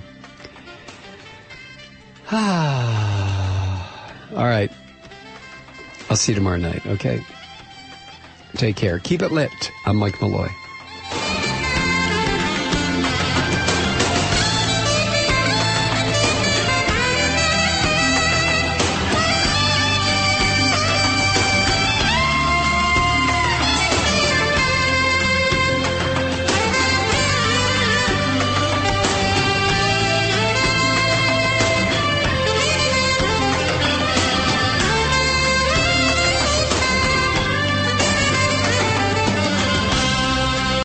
Speaker 1: All right. I'll see you tomorrow night, okay? Take care. Keep it lit. I'm Mike Malloy.